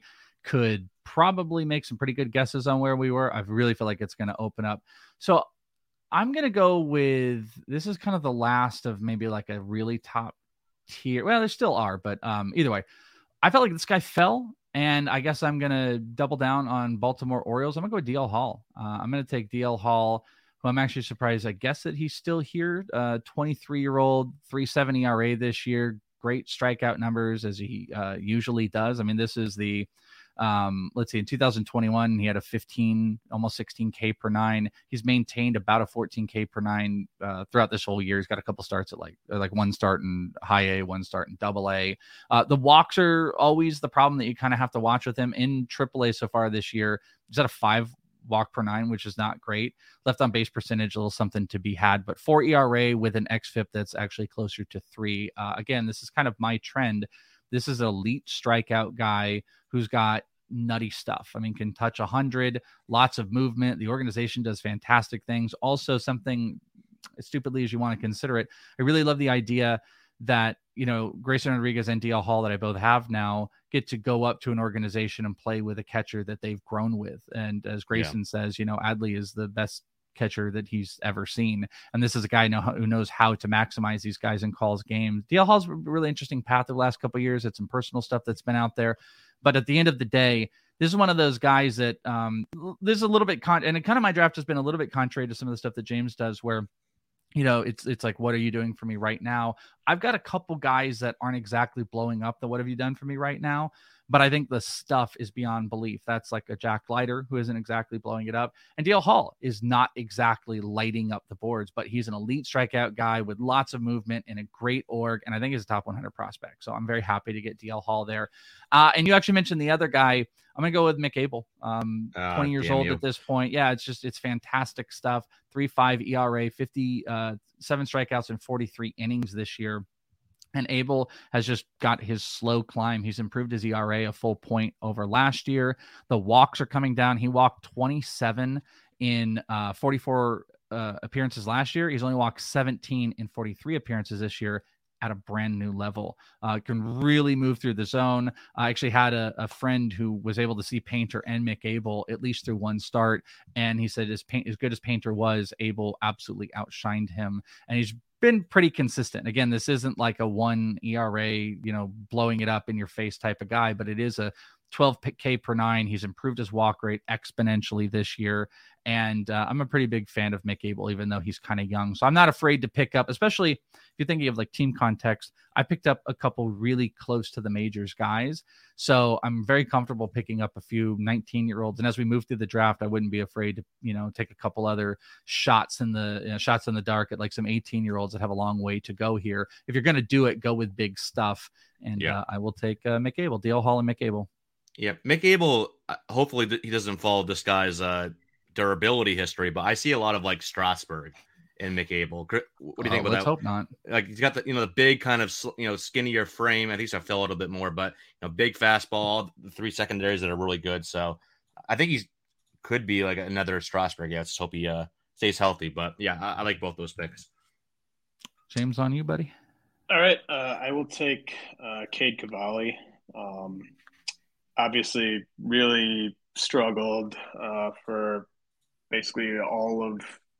could probably make some pretty good guesses on where we were. I really feel like it's going to open up. So I'm going to go with, this is kind of the last of maybe like a really top tier. Well, there still are, but um, either way, I felt like this guy fell, and I guess I'm going to double down on Baltimore Orioles. I'm going to go with D L Hall. Uh, I'm going to take D L Hall, who I'm actually surprised. I guess that he's still here. Uh, twenty-three-year-old, three seventy E R A this year. Great strikeout numbers, as he uh, usually does. I mean, this is the, um, let's see, in two thousand twenty-one, he had a fifteen, almost sixteen K per nine. He's maintained about a fourteen K per nine uh, throughout this whole year. He's got a couple starts at like, like one start in high A, one start in double A. Uh, the walks are always the problem that you kind of have to watch with him. In triple A so far this year, he's at a five walk per nine, which is not great. Left on base percentage, a little something to be had, but four E R A with an X F I P that's actually closer to three. Uh, again, this is kind of my trend. This is an elite strikeout guy who's got nutty stuff. I mean, can touch one hundred, lots of movement. The organization does fantastic things. Also, something as stupidly as you want to consider it, I really love the idea that, you know, Grayson Rodriguez and D L Hall, that I both have now, get to go up to an organization and play with a catcher that they've grown with. And as Grayson yeah. says, you know, Adley is the best catcher that he's ever seen. And this is a guy know, who knows how to maximize these guys and calls games. D L Hall's a really interesting path of the last couple of years. It's some personal stuff that's been out there. But at the end of the day, this is one of those guys that um, this is a little bit, con- and it kind of my draft has been a little bit contrary to some of the stuff that James does, where, you know, it's it's like, what are you doing for me right now? I've got a couple guys that aren't exactly blowing up the what have you done for me right now, but I think the stuff is beyond belief. That's like a Jack Leiter, who isn't exactly blowing it up. And D L Hall is not exactly lighting up the boards, but he's an elite strikeout guy with lots of movement and a great org, and I think he's a top one hundred prospect. So I'm very happy to get D L Hall there. Uh, and you actually mentioned the other guy. I'm going to go with Mick Abel, um, uh, twenty years old you. at this point. Yeah, it's just, it's fantastic stuff. three point five E R A, fifty-seven strikeouts in forty-three innings this year. And Abel has just got his slow climb. He's improved his E R A a full point over last year. The walks are coming down. He walked twenty-seven in uh, forty-four uh, appearances last year. He's only walked seventeen in forty-three appearances this year, at a brand new level. Uh, can really move through the zone. I actually had a, a friend who was able to see Painter and Mick Abel at least through one start. And he said as, paint, as good as Painter was, Abel absolutely outshined him. And he's been pretty consistent. Again, this isn't like a one E R A, you know, blowing it up in your face type of guy, but it is a twelve K per nine. He's improved his walk rate exponentially this year. And uh, I'm a pretty big fan of Mick Abel, even though he's kind of young. So I'm not afraid to pick up, especially if you're thinking of like team context. I picked up a couple really close to the majors guys. So I'm very comfortable picking up a few nineteen year olds. And as we move through the draft, I wouldn't be afraid to, you know, take a couple other shots in the you know, shots in the dark at like some eighteen year olds that have a long way to go here. If you're going to do it, go with big stuff. And yeah. uh, I will take uh, Mick Abel, D L Hall and Mick Abel. Yeah. Mick Abel, hopefully he doesn't follow this guy's uh, durability history, but I see a lot of like Strasburg in Mick Abel. What do you think oh, about let's that? Hope not. Like he's got the, you know, the big kind of, you know, skinnier frame. I think he's gonna fill a little bit more, but you know, big fastball, the three secondaries that are really good. So I think he's could be like another Strasburg. Yeah. Let's hope he uh, stays healthy, but yeah, I, I like both those picks. James, on you, buddy. All right. Uh, I will take uh, Cade Cavalli. Um, obviously really struggled uh, for basically all of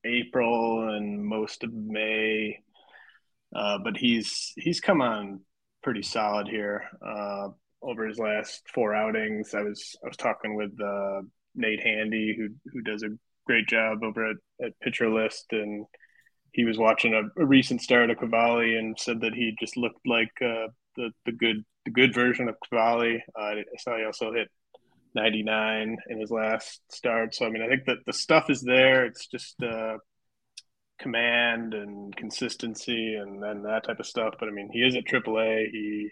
April and most of May. Uh, but he's he's come on pretty solid here uh, over his last four outings. I was I was talking with uh, Nate Handy, who who does a great job over at, at Pitcher List, and he was watching a, a recent start of Cavalli and said that he just looked like uh, the the good the good version of Cavalli. Uh, I saw he also hit ninety-nine in his last start. So I mean, I think that the stuff is there. It's just uh, command and consistency and then that type of stuff. But I mean, he is at triple A. He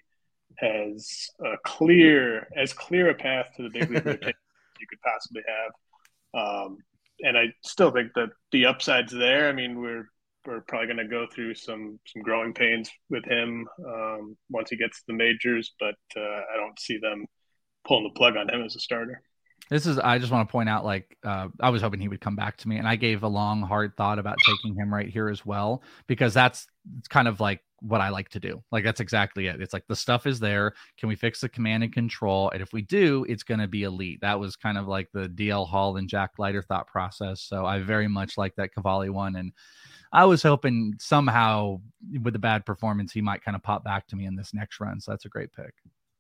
has a clear, as clear a path to the big league rotation you could possibly have. Um, and I still think that the upside's there. I mean, we're we're probably going to go through some some growing pains with him um, once he gets to the majors, but uh, I don't see them pulling the plug on him as a starter. This is, I just want to point out, like, uh, I was hoping he would come back to me, and I gave a long, hard thought about taking him right here as well, because that's kind of like what I like to do. Like, that's exactly it. It's like the stuff is there. Can we fix the command and control? And if we do, it's going to be elite. That was kind of like the D L Hall and Jack Leiter thought process. So I very much like that Cavalli one. And I was hoping somehow with the bad performance, he might kind of pop back to me in this next run. So that's a great pick.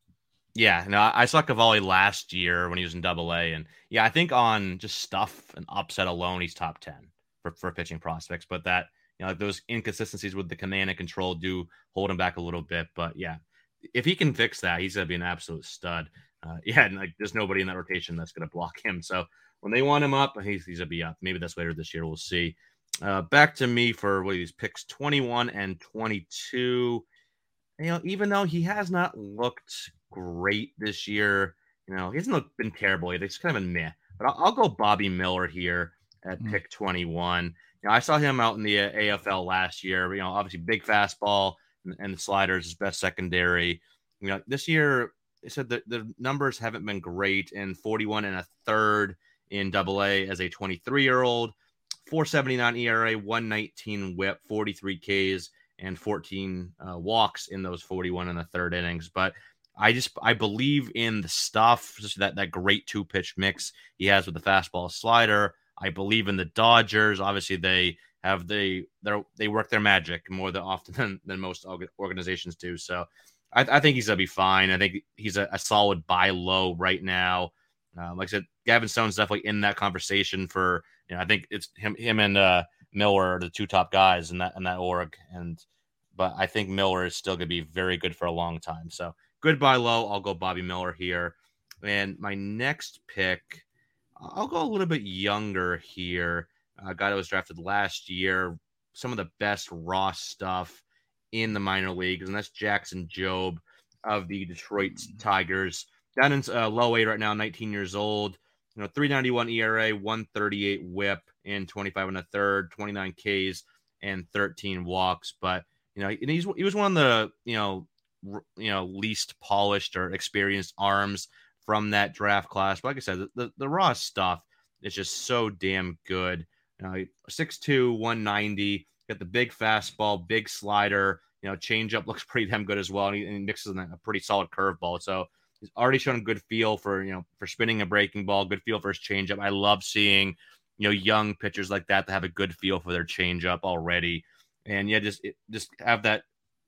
Yeah, no, I saw Cavalli last year when he was in Double A, and yeah, I think on just stuff and upset alone, he's top ten for, for pitching prospects. But that, you know, like those inconsistencies with the command and control do hold him back a little bit. But yeah, if he can fix that, he's gonna be an absolute stud. Uh, yeah, and like there's nobody in that rotation that's gonna block him. So when they want him up, he's, he's gonna be up. Maybe that's later this year. We'll see. Uh, back to me for what are these picks twenty-one and twenty-two. You know, even though he has not looked great this year, you know, he hasn't looked, been terrible. It's kind of a meh. But I'll, I'll go Bobby Miller here at mm. pick twenty-one. You know, I saw him out in the A F L last year. You know, obviously big fastball and, and the slider is his best secondary. You know, this year they said that the numbers haven't been great. In forty-one and a third in Double A as a twenty-three year old, four seventy-nine E R A, one nineteen WHIP, forty-three Ks, and fourteen uh, walks in those forty-one and a third innings. But I just I believe in the stuff, just that that great two pitch mix he has with the fastball slider. I believe in the Dodgers. Obviously, they have the they they work their magic more than often than, than most organizations do. So I, I think he's gonna be fine. I think he's a, a solid buy low right now. Uh, like I said, Gavin Stone's definitely in that conversation for. You know, I think it's him him and uh, Miller are the two top guys in that in that org. And but I think Miller is still gonna be very good for a long time. So. Good buy low. I'll go Bobby Miller here. And my next pick, I'll go a little bit younger here. A guy that was drafted last year. Some of the best raw stuff in the minor leagues, and that's Jackson Jobe of the Detroit Tigers. Down in uh, low A right now, nineteen years old. You know, three ninety-one E R A, one thirty-eight WHIP in twenty-five and a third, twenty-nine Ks, and thirteen walks. But, you know, and he's, he was one of the, you know, you know, least polished or experienced arms from that draft class. But like I said, the, the, the raw stuff is just so damn good. You know, six two, one ninety, got the big fastball, big slider, you know, changeup looks pretty damn good as well. And he, and he mixes in a pretty solid curveball. So he's already shown a good feel for, you know, for spinning a breaking ball, good feel for his changeup. I love seeing, you know, young pitchers like that that have a good feel for their changeup already. And yeah, just, it, just have that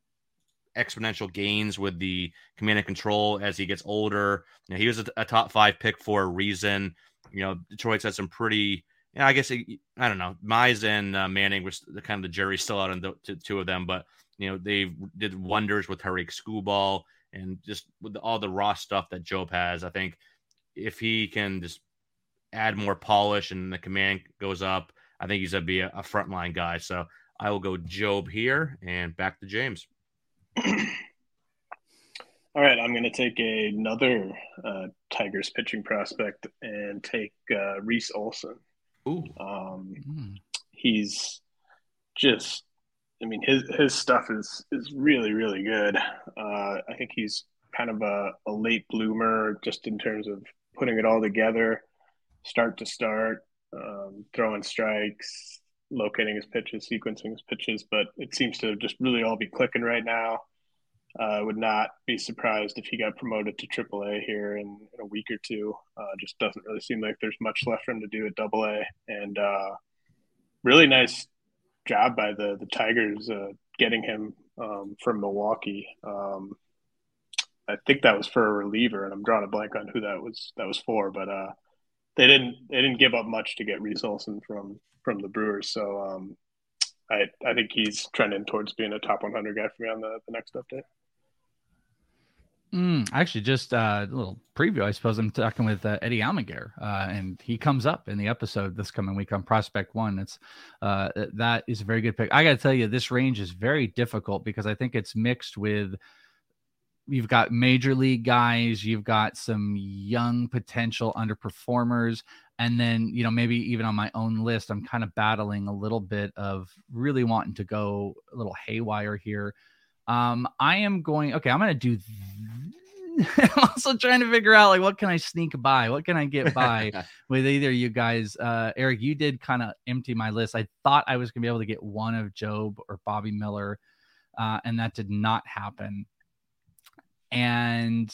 exponential gains with the command and control as he gets older. You know, he was a, a top five pick for a reason. You know, Detroit's had some pretty, you know, I guess, I don't know, Mize and uh, Manning was the kind of the jury's still out on the t- two of them, but, you know, they did wonders with Tariq Skubal and just with the, all the raw stuff that Jobe has. I think if he can just add more polish and the command goes up, I think he's going to be a, a frontline guy. So I will go Jobe here and back to James. All right, I'm going to take a, another uh, Tigers pitching prospect and take uh, Reese Olson. Ooh, um, mm. he's just, I mean, his his stuff is is really really good. Uh, I think he's kind of a, a late bloomer, just in terms of putting it all together, start to start, um, throwing strikes, locating his pitches, sequencing his pitches, but it seems to just really all be clicking right now. I uh, would not be surprised if he got promoted to triple A here in, in a week or two. Uh, just doesn't really seem like there's much left for him to do at double A. And uh, really nice job by the, the Tigers uh, getting him um, from Milwaukee. Um, I think that was for a reliever, and I'm drawing a blank on who that was that was for, but uh, they didn't they didn't give up much to get Reese Olson from from the Brewers. So um, I I think he's trending towards being a top one hundred guy for me on the, the next update. Mm, actually, just uh, a little preview, I suppose. I'm talking with uh, Eddie Almaguer, uh, and he comes up in the episode this coming week on Prospect One. It's uh, that is a very good pick. I got to tell you, this range is very difficult because I think it's mixed with, you've got major league guys, you've got some young potential underperformers, and then, you know, maybe even on my own list, I'm kind of battling a little bit of really wanting to go a little haywire here. Um, I am going, okay, I'm going to do I'm also trying to figure out like what can I sneak by? What can I get by with either of you guys? Uh, Eric, you did kind of empty my list. I thought I was gonna be able to get one of Job or Bobby Miller, uh, and that did not happen. And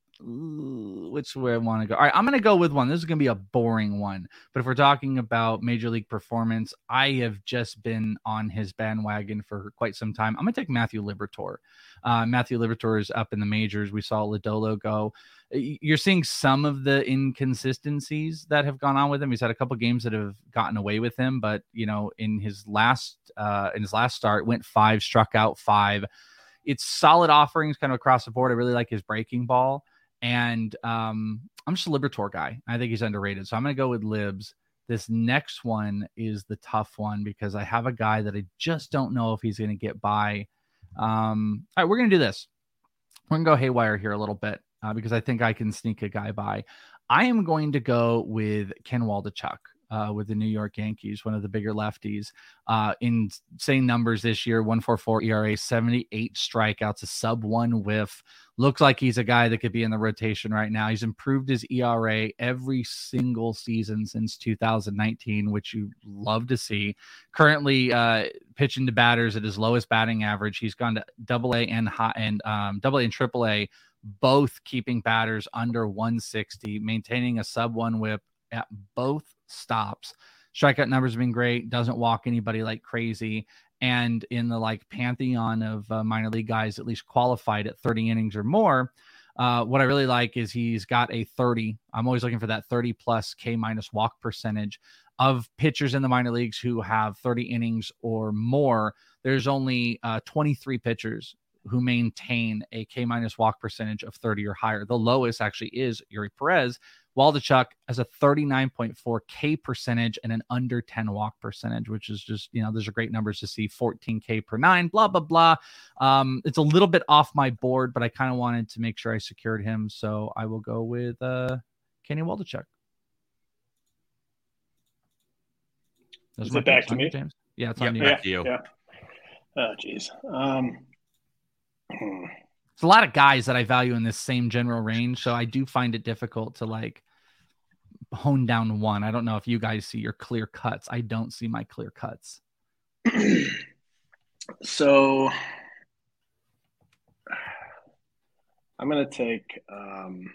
which way I want to go. All right, I'm going to go with one. This is going to be a boring one. But if we're talking about Major League performance, I have just been on his bandwagon for quite some time. I'm going to take Matthew Liberatore. Uh, Matthew Liberatore is up in the majors. We saw Lodolo go. You're seeing some of the inconsistencies that have gone on with him. He's had a couple games that have gotten away with him, but you know, in his last uh, in his last start, went five, struck out five. It's solid offerings kind of across the board. I really like his breaking ball. And um, I'm just a Liberatore guy. I think he's underrated. So I'm going to go with Libs. This next one is the tough one because I have a guy that I just don't know if he's going to get by. Um, all right, we're going to do this. We're going to go haywire here a little bit uh, because I think I can sneak a guy by. I am going to go with Ken Waldichuk. Uh, with the New York Yankees, one of the bigger lefties. Uh, insane numbers this year, one point four four E R A, seventy-eight strikeouts, a sub one whiff. Looks like he's a guy that could be in the rotation right now. He's improved his E R A every single season since two thousand nineteen, which you love to see. Currently uh, pitching to batters at his lowest batting average. He's gone to double A and high and um, double A and triple A, both keeping batters under one sixty, maintaining a sub one whip at both stops. Strikeout numbers have been great. Doesn't walk anybody like crazy. And in the like pantheon of uh, minor league guys, at least qualified at thirty innings or more, uh, what I really like is he's got a thirty. I'm always looking for that thirty plus K minus walk percentage of pitchers in the minor leagues who have thirty innings or more. There's only uh, twenty-three pitchers who maintain a K minus walk percentage of thirty or higher. The lowest actually is Yuri Perez. Waldichuk has a thirty-nine point four K percentage and an under ten walk percentage, which is just, you know, those are great numbers to see. fourteen K per nine, blah, blah, blah. Um, it's a little bit off my board, but I kind of wanted to make sure I secured him. So I will go with uh, Kenny Waldichuk. Is it back to me? James? Yeah, it's yep, on you. Back to you. Yeah. Oh, geez. Um, hmm. It's a lot of guys that I value in this same general range, so I do find it difficult to like hone down one. I don't know if you guys see your clear cuts. I don't see my clear cuts. So I'm going to take um,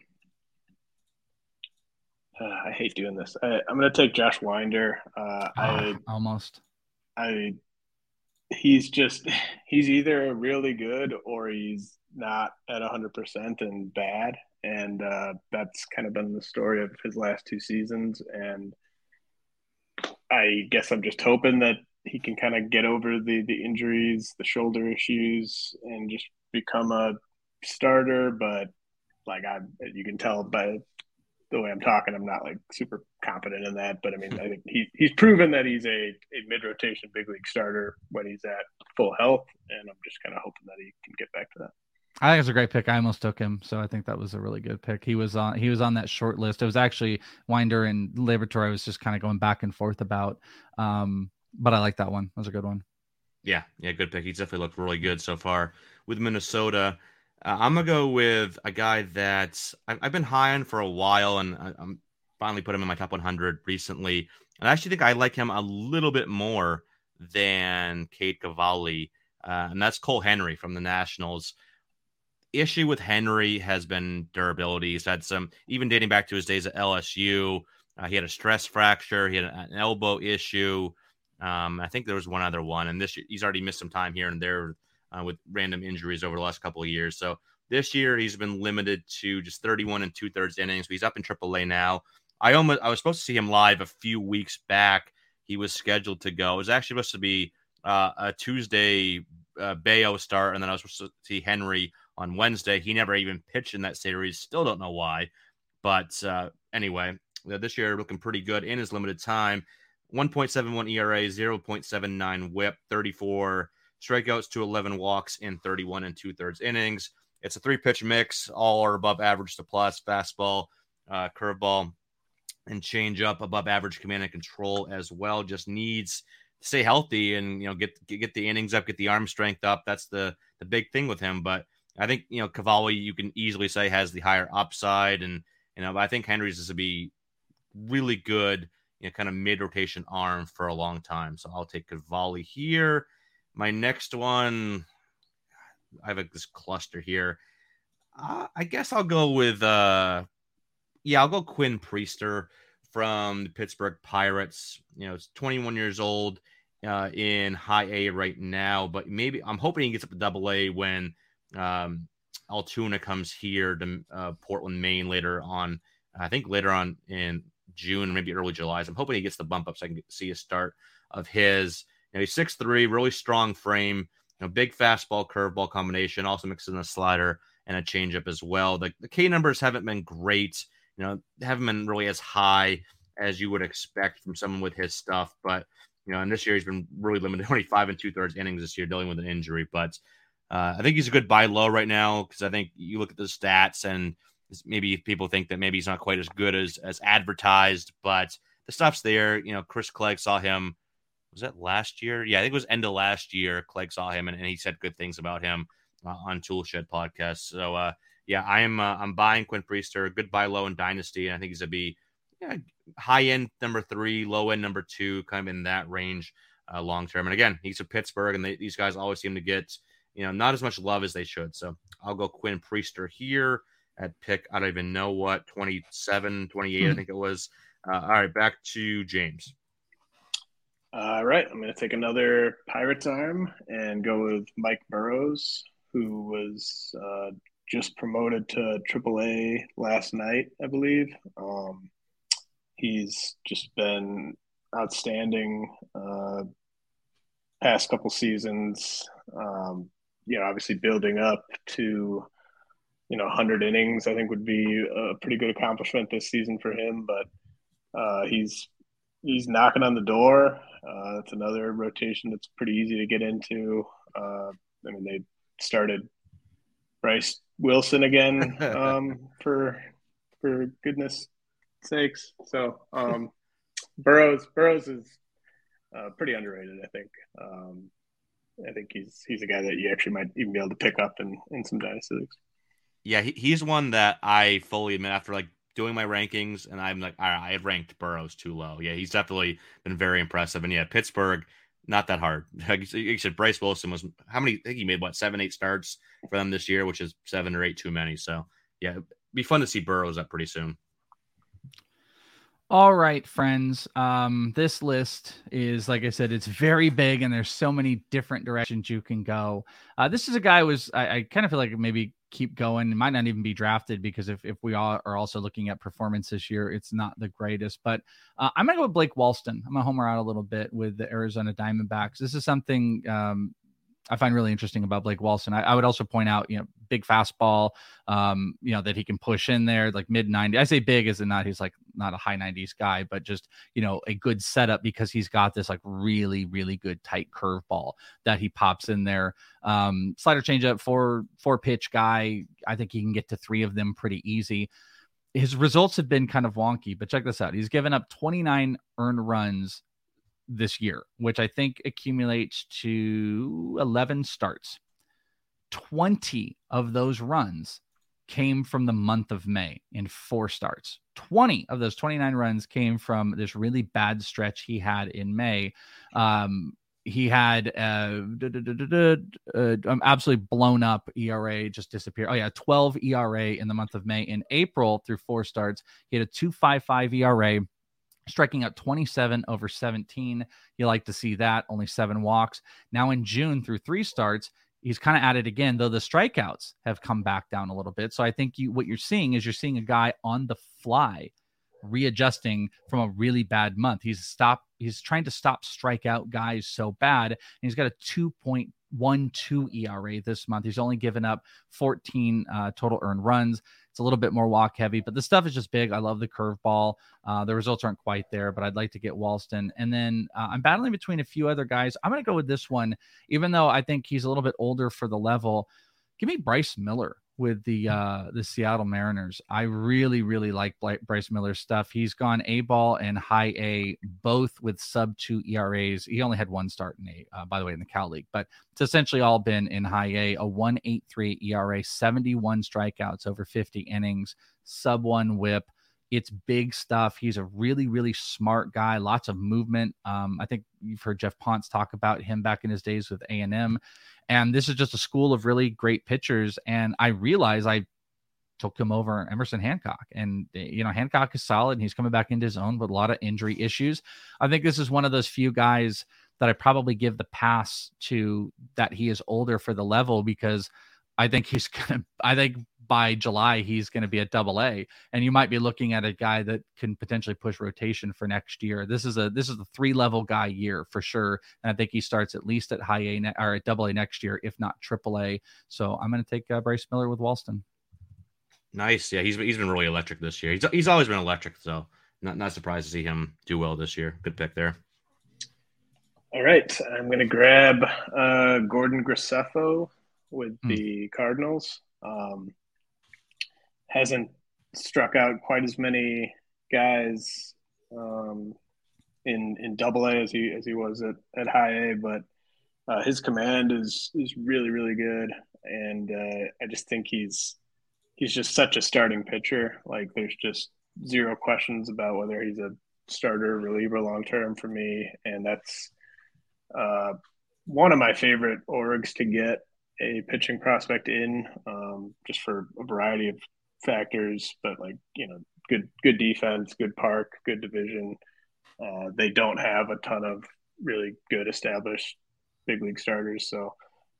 uh, I hate doing this. I, I'm going to take Josh Winder. Uh, oh, I almost. I he's just he's either really good or he's not at one hundred percent and bad, and uh, that's kind of been the story of his last two seasons. And I guess I'm just hoping that he can kind of get over the the injuries, the shoulder issues, and just become a starter. But like I, you can tell by the way I'm talking, I'm not like super confident in that. But I mean, I think he he's proven that he's a, a mid rotation big league starter when he's at full health, and I'm just kind of hoping that he can get back to that. I think it's a great pick. I almost took him, so I think that was a really good pick. He was on he was on that short list. It was actually Winder and Liberatore. I was just kind of going back and forth about, um, but I like that one. That was a good one. Yeah, yeah, good pick. He's definitely looked really good so far with Minnesota. Uh, I'm gonna go with a guy that I've, I've been high on for a while, and I, I'm finally put him in my top one hundred recently. And I actually think I like him a little bit more than Cade Cavalli, uh, and that's Cole Henry from the Nationals. Issue with Henry has been durability. He's had some, even dating back to his days at L S U. Uh, he had a stress fracture. He had an elbow issue. Um, I think there was one other one, and this year he's already missed some time here and there uh, with random injuries over the last couple of years. So this year he's been limited to just thirty-one and two thirds innings. But he's up in triple A now. I almost I was supposed to see him live a few weeks back. He was scheduled to go. It was actually supposed to be uh, a Tuesday uh, Bayo start, and then I was supposed to see Henry on Wednesday. He never even pitched in that series. Still don't know why. But uh, anyway, this year looking pretty good in his limited time. one point seven one E R A, zero point seven nine whip, thirty-four strikeouts to eleven walks in thirty-one and two-thirds innings. It's a three-pitch mix. All are above average to plus. Fastball, uh, curveball, and changeup above average command and control as well. Just needs to stay healthy and, you know, get get the innings up, get the arm strength up. That's the, the big thing with him. But I think, you know, Cavalli, you can easily say, has the higher upside. And, you know, I think Henry's is to be really good, you know, kind of mid-rotation arm for a long time. So I'll take Cavalli here. My next one, I have a, this cluster here. Uh, I guess I'll go with, uh, yeah, I'll go Quinn Priester from the Pittsburgh Pirates. You know, it's twenty-one years old, uh, in high A right now, but maybe I'm hoping he gets up to double A when um, Altoona comes here to uh, Portland, Maine later on. I think later on in June, maybe early July. So I'm hoping he gets the bump up so I can get, see a start of his. You know, he's six three, really strong frame, you know, big fastball, curveball combination, also mixes in a slider and a changeup as well. The, the K numbers haven't been great, you know, haven't been really as high as you would expect from someone with his stuff. But, you know, and this year he's been really limited, only five and two thirds innings this year, dealing with an injury. But uh, I think he's a good buy low right now because I think you look at the stats and maybe people think that maybe he's not quite as good as as advertised, but the stuff's there. You know, Chris Clegg saw him. Was that last year? Yeah, I think it was end of last year. Clegg saw him and, and he said good things about him uh, on Toolshed podcast. So uh, yeah, I am uh, I'm buying Quinn Priester, good buy low in Dynasty, and I think he's gonna be yeah, high end number three, low end number two, kind of in that range uh, long term. And again, he's a Pittsburgh, and they, these guys always seem to get you know not as much love as they should. So I'll go Quinn Priester here at pick. I don't even know what twenty-seven, twenty-eight, mm-hmm. I think it was. Uh, all right, back to James. All right, I'm going to take another Pirates arm and go with Mike Burrows, who was uh, just promoted to triple A last night, I believe. Um, he's just been outstanding uh, past couple seasons. Um, you know, obviously building up to, you know, one hundred innings, I think would be a pretty good accomplishment this season for him. But uh, he's he's knocking on the door. Uh, it's another rotation that's pretty easy to get into. Uh, I mean, they started Bryce Wilson again um, for for goodness sakes. So um, Burrows Burrows is uh, pretty underrated, I think. Um, I think he's he's a guy that you actually might even be able to pick up in, in some dynasty leagues. Yeah, he, he's one that I fully admit after like doing my rankings, and I'm like, all right, I have ranked Burrows too low. Yeah, he's definitely been very impressive. And yeah, Pittsburgh, not that hard. Like you said, Bryce Wilson was how many? I think he made what seven, eight starts for them this year, which is seven or eight too many. So yeah, it'd be fun to see Burrows up pretty soon. All right, friends. Um, this list is, like I said, it's very big, and there's so many different directions you can go. Uh, this is a guy who was I, I kind of feel like maybe keep going. It might not even be drafted because if, if we all are also looking at performance this year, it's not the greatest. But uh, I'm going to go with Blake Walston. I'm going to homer out a little bit with the Arizona Diamondbacks. This is something um, I find really interesting about Blake Walston. I, I would also point out, you know, big fastball, um, you know, that he can push in there like mid nineties. I say big as in not, he's like not a high nineties guy, but just, you know, a good setup because he's got this like really, really good tight curveball that he pops in there. Um, slider changeup, four, four pitch guy. I think he can get to three of them pretty easy. His results have been kind of wonky, but check this out. He's given up twenty-nine earned runs this year, which I think accumulates to eleven starts. twenty of those runs came from the month of May in four starts. twenty of those twenty-nine runs came from this really bad stretch he had in May. Um, he had uh, uh, absolutely blown up E R A, just disappeared. Oh yeah, twelve E R A in the month of May. In April, through four starts, he had a two point five five E R A, striking out twenty-seven over seventeen. You like to see that. Only seven walks. Now in June, through three starts, he's kind of at it again, though the strikeouts have come back down a little bit. So I think you what you're seeing is you're seeing a guy on the fly readjusting from a really bad month. He's stop. He's trying to stop strikeout guys so bad. And he's got a two point one two E R A this month. He's only given up fourteen uh, total earned runs. It's a little bit more walk heavy, but the stuff is just big. I love the curveball. Uh, the results aren't quite there, but I'd like to get Walston. And then uh, I'm battling between a few other guys. I'm going to go with this one, even though I think he's a little bit older for the level. Give me Bryce Miller with the uh, the Seattle Mariners. I really, really like Bryce Miller's stuff. He's gone A ball and high A, both with sub two E R As. He only had one start in A, uh, by the way, in the Cal League, but it's essentially all been in high A. A one point eight three E R A, seventy-one strikeouts over fifty innings, sub one whip. It's big stuff. He's a really, really smart guy. Lots of movement. Um, I think you've heard Jeff Ponce talk about him back in his days with A and M. And this is just a school of really great pitchers. And I realized I took him over Emerson Hancock. And, you know, Hancock is solid and he's coming back into his own with a lot of injury issues. I think this is one of those few guys that I probably give the pass to, that he is older for the level, because I think he's going to, I think by July, he's going to be at double A, and you might be looking at a guy that can potentially push rotation for next year. This is a, this is a three level guy year for sure. And I think he starts at least at high A ne- or at double A next year, if not triple A. So I'm going to take uh, Bryce Miller with Walston. Nice. Yeah. He's, he's been really electric this year. He's, he's always been electric. So not, not surprised to see him do well this year. Good pick there. All right. I'm going to grab uh, Gordon Graceffo with mm. the Cardinals. Um, hasn't struck out quite as many guys um, in in double A as he as he was at, at high A, but uh, his command is is really, really good. And uh, I just think he's he's just such a starting pitcher. Like, there's just zero questions about whether he's a starter, reliever long term for me. And that's uh, one of my favorite orgs to get a pitching prospect in, um, just for a variety of factors, but like, you know, good, good defense, good park, good division. Uh, they don't have a ton of really good established big league starters. So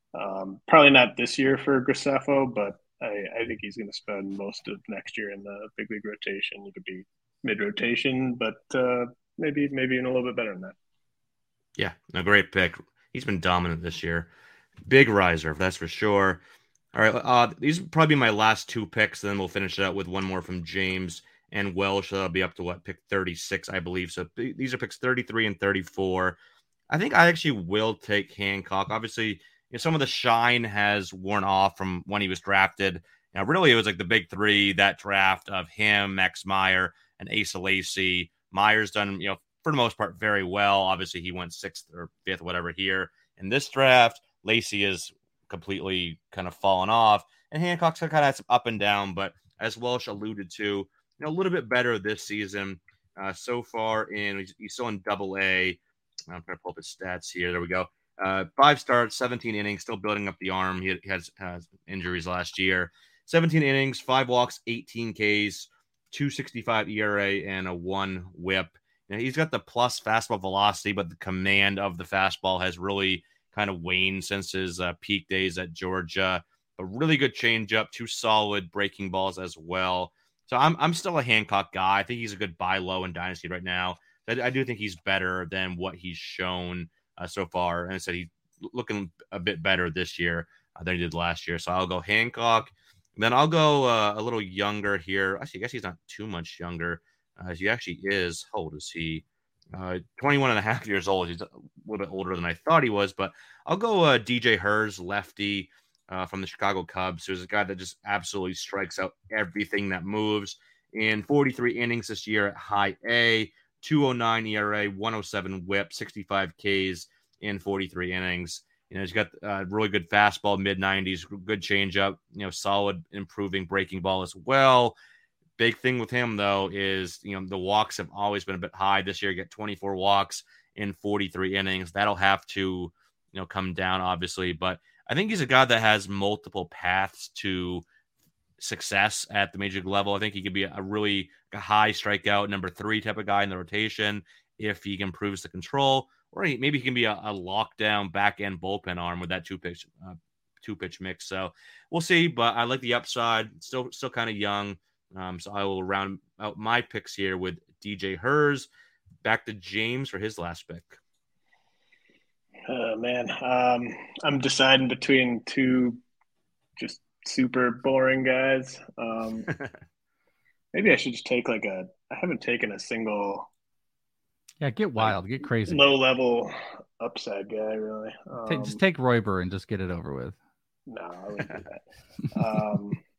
um, probably not this year for Graceffo, but I, I think he's going to spend most of next year in the big league rotation. He could be mid rotation, but uh, maybe, maybe even a little bit better than that. Yeah, a great pick. He's been dominant this year. Big riser, that's for sure. All right, uh, these will probably be my last two picks. Then we'll finish it out with one more from James and Welsh. That'll be up to what, pick thirty-six, I believe. So th- these are picks thirty-three and thirty-four. I think I actually will take Hancock. Obviously, you know, some of the shine has worn off from when he was drafted. Now, really, it was like the big three, that draft of him, Max Meyer, and Asa Lacy. Meyer's done, you know, for the most part, very well. Obviously, he went sixth or fifth, whatever, here in this draft. Lacy is completely kind of fallen off, and Hancock's kind of had some up and down, but as Welsh alluded to, you know, a little bit better this season uh, so far. In he's, he's still in double A. I'm trying to pull up his stats here. There we go. Uh, five starts, seventeen innings, still building up the arm. He, he has, has injuries last year. seventeen innings, five walks, eighteen Ks, two sixty-five E R A, and a one whip. You know, he's got the plus fastball velocity, but the command of the fastball has really kind of waned since his uh, peak days at Georgia. A really good changeup, two solid breaking balls as well. So I'm I'm still a Hancock guy. I think he's a good buy low in Dynasty right now. I, I do think he's better than what he's shown uh, so far. And I said he's looking a bit better this year uh, than he did last year. So I'll go Hancock. Then I'll go uh, a little younger here. Actually, I guess he's not too much younger. Uh, he actually is. How old is he? Uh, twenty-one and a half years old. He's a little bit older than I thought he was, but I'll go uh, D J Hers, lefty uh, from the Chicago Cubs. Who's a guy that just absolutely strikes out everything that moves. In forty-three innings this year at high A, two oh nine E R A, one oh seven whip, sixty-five Ks in forty-three innings. You know, he's got a uh, really good fastball, mid nineties, good changeup, you know, solid improving breaking ball as well. Big thing with him, though, is, you know, the walks have always been a bit high. This year, get twenty-four walks in forty-three innings. That'll have to, you know, come down, obviously. But I think he's a guy that has multiple paths to success at the major league level. I think he could be a really a high strikeout, number three type of guy in the rotation if he improves the control. Or he, maybe he can be a, a lockdown back-end bullpen arm with that two-pitch uh, two-pitch mix. So we'll see. But I like the upside. Still, still kind of young. Um, so I will round out my picks here with D J Hers. Back to James for his last pick. Oh, man. Um, I'm deciding between two just super boring guys. Um, maybe I should just take like a – I haven't taken a single – Yeah, get wild. Get crazy. Low-level upside guy, really. Um, take, just take Royber and just get it over with. No, I wouldn't do that. um,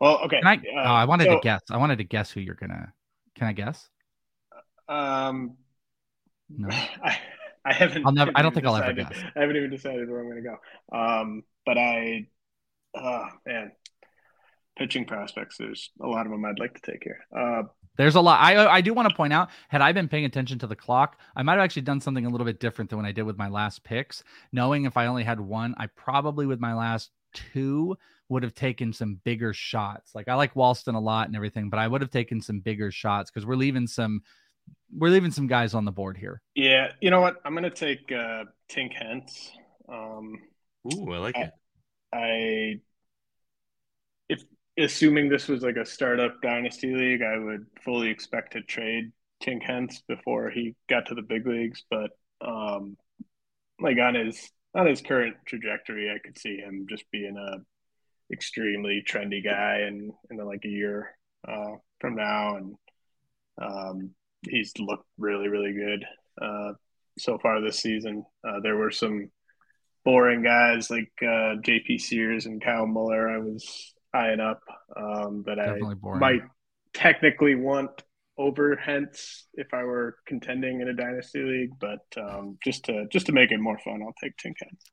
Well, okay. Can I, uh, oh, I wanted so, to guess. I wanted to guess who you're gonna. Can I guess? Um, no, I, I haven't. I'll never. I don't think decided, I'll ever guess. I haven't even decided where I'm going to go. Um, but I, oh man, pitching prospects. There's a lot of them I'd like to take here. Uh, There's a lot. I I do want to point out, had I been paying attention to the clock, I might have actually done something a little bit different than when I did with my last picks. Knowing if I only had one, I probably with my last two would have taken some bigger shots. Like I like Walston a lot and everything, but I would have taken some bigger shots because we're leaving some we're leaving some guys on the board here. Yeah, you know what? I'm going to take uh, Tink Hence. Um, Ooh, I like I, it. I if assuming this was like a startup dynasty league, I would fully expect to trade Tink Hence before he got to the big leagues. But um, like on his on his current trajectory, I could see him just being a extremely trendy guy and in, in like a year uh, from now, and um, he's looked really, really good uh, so far this season. Uh, there were some boring guys like uh, J P Sears and Kyle Muller I was eyeing up um, that Definitely I boring. might technically want over Hence if I were contending in a dynasty league, but um, just to just to make it more fun, I'll take Tink Hence.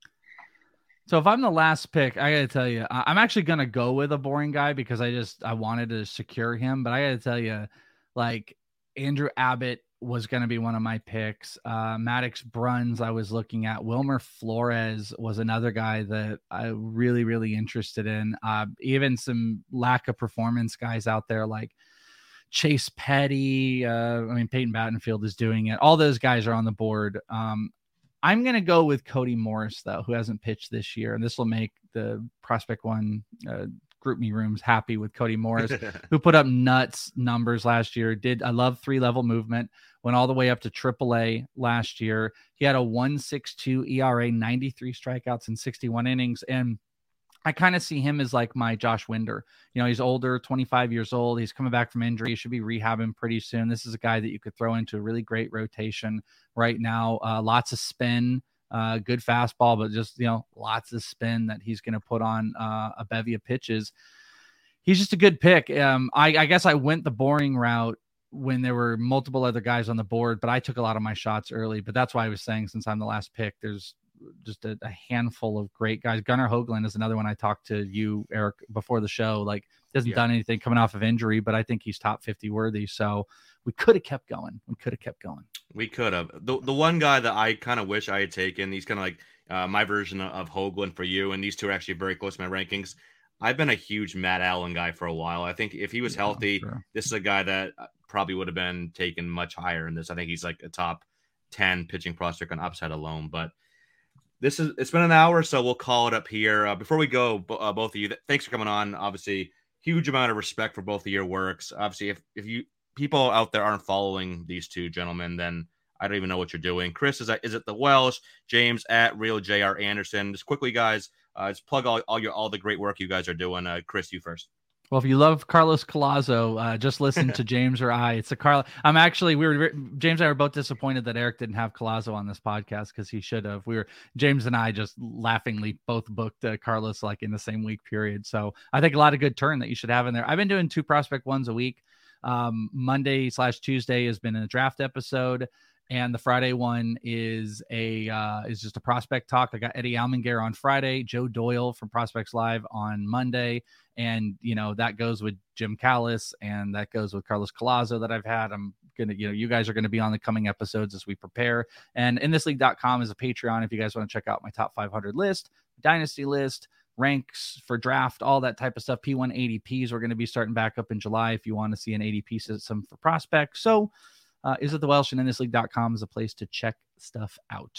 So if I'm the last pick, I gotta tell you, I'm actually gonna go with a boring guy because I just I wanted to secure him. But I gotta tell you, like Andrew Abbott was gonna be one of my picks. Uh, Maddox Bruns I was looking at. Wilmer Flores was another guy that I really really interested in. Uh, even some lack of performance guys out there like Chase Petty. Uh, I mean Peyton Battenfield is doing it. All those guys are on the board. Um, I'm going to go with Cody Morris, though, who hasn't pitched this year. And this will make the Prospect One uh, group me rooms happy with Cody Morris, who put up nuts numbers last year. Did I love three level movement, went all the way up to triple A last year. He had a one point six two E R A, ninety-three strikeouts in sixty-one innings. And I kind of see him as like my Josh Winder. You know, he's older, twenty-five years old. He's coming back from injury. He should be rehabbing pretty soon. This is a guy that you could throw into a really great rotation right now. Uh, lots of spin, uh, good fastball, but just, you know, lots of spin that he's going to put on uh, a bevy of pitches. He's just a good pick. Um, I, I guess I went the boring route when there were multiple other guys on the board, but I took a lot of my shots early. But that's why I was saying, since I'm the last pick, there's just a, a handful of great guys. Gunnar Hoagland is another one. I talked to you, Eric, before the show. Like, hasn't yeah. done anything coming off of injury, but I think he's top fifty worthy. So we could have kept going. We could have kept going. We could have. The the one guy that I kind of wish I had taken, he's kind of like uh, my version of Hoagland for you, and these two are actually very close to my rankings. I've been a huge Matt Allen guy for a while. I think if he was yeah, healthy, sure. this is a guy that probably would have been taken much higher in this. I think he's like a top ten pitching prospect on upside alone, but This is it's been an hour, so we'll call it up here. Uh, before we go, uh, both of you, th- thanks for coming on. Obviously, huge amount of respect for both of your works. Obviously, if if you people out there aren't following these two gentlemen, then I don't even know what you're doing. Chris is at is it the Welsh, James at Real J R Anderson. Just quickly, guys, uh, just plug all, all your all the great work you guys are doing. Uh, Chris, you first. Well, if you love Carlos Collazo, uh, just listen to James or I. It's a Carl. I'm actually we were James and I were both disappointed that Eric didn't have Collazo on this podcast because he should have. We were James and I just laughingly both booked uh, Carlos like in the same week period. So I think a lot of good turn that you should have in there. I've been doing two Prospect Ones a week. Um, Monday slash Tuesday has been a draft episode. And the Friday one is a uh, is just a prospect talk. I got Eddie Almengar on Friday, Joe Doyle from Prospects Live on Monday, and you know that goes with Jim Callis, and that goes with Carlos Collazo that I've had. I'm gonna, you know, you guys are gonna be on the coming episodes as we prepare. And in this league dot com is a Patreon if you guys want to check out my top five hundred list, dynasty list, ranks for draft, all that type of stuff. P one A D Ps we're going to be starting back up in July if you want to see an A D P system for prospects. So. Uh, is it the Welsh and in this league dot com is a place to check stuff out.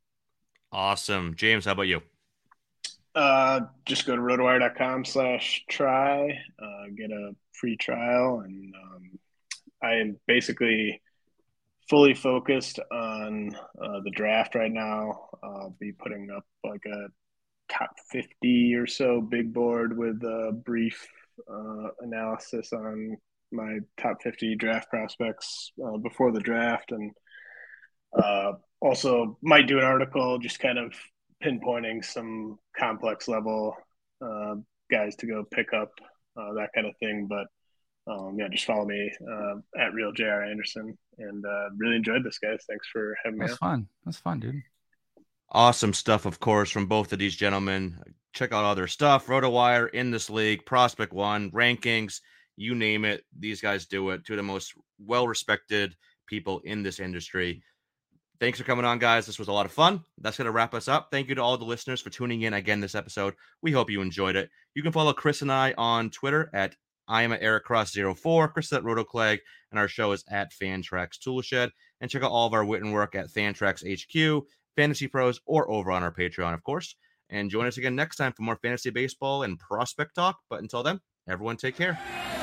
Awesome. James, how about you? Uh, just go to rotowire dot com slash try, uh, get a free trial. And um, I am basically fully focused on uh, the draft right now. I'll be putting up like a top fifty or so big board with a brief uh, analysis on my top fifty draft prospects uh, before the draft, and uh, also might do an article just kind of pinpointing some complex level uh, guys to go pick up uh, that kind of thing. But um, yeah, just follow me uh, at Real J R Anderson, and uh, really enjoyed this, guys. Thanks for having me. That's fun. That's fun, dude. Awesome stuff, of course, from both of these gentlemen. Check out all their stuff. RotoWire, In This League, Prospect One, rankings, you name it. These guys do it. Two of the most well-respected people in this industry. Thanks for coming on, guys. This was a lot of fun. That's going to wrap us up. Thank you to all the listeners for tuning in again this episode. We hope you enjoyed it. You can follow Chris and I on Twitter at I am at Eric Cross zero four, Chris is at RotoClegg, and our show is at Fantrax Toolshed. And check out all of our written work at Fantrax H Q, Fantasy Pros, or over on our Patreon, of course. And join us again next time for more fantasy baseball and prospect talk. But until then, everyone take care.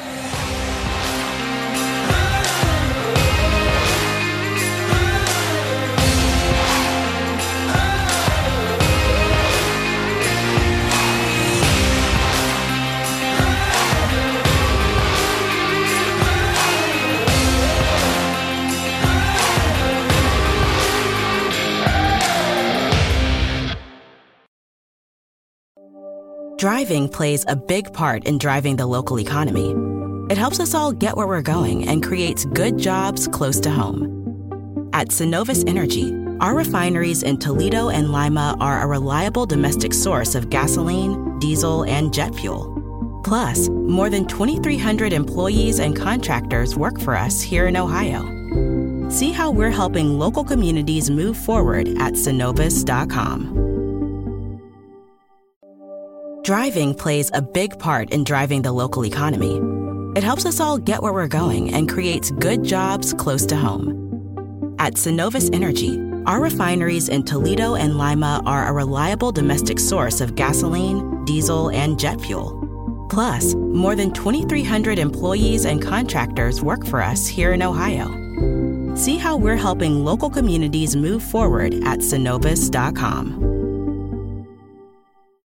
Driving plays a big part in driving the local economy. It helps us all get where we're going and creates good jobs close to home. At Synovus Energy, our refineries in Toledo and Lima are a reliable domestic source of gasoline, diesel, and jet fuel. Plus, more than twenty-three hundred employees and contractors work for us here in Ohio. See how we're helping local communities move forward at synovus dot com. Driving plays a big part in driving the local economy. It helps us all get where we're going and creates good jobs close to home. At Synovus Energy, our refineries in Toledo and Lima are a reliable domestic source of gasoline, diesel, and jet fuel. Plus, more than twenty-three hundred employees and contractors work for us here in Ohio. See how we're helping local communities move forward at synovus dot com.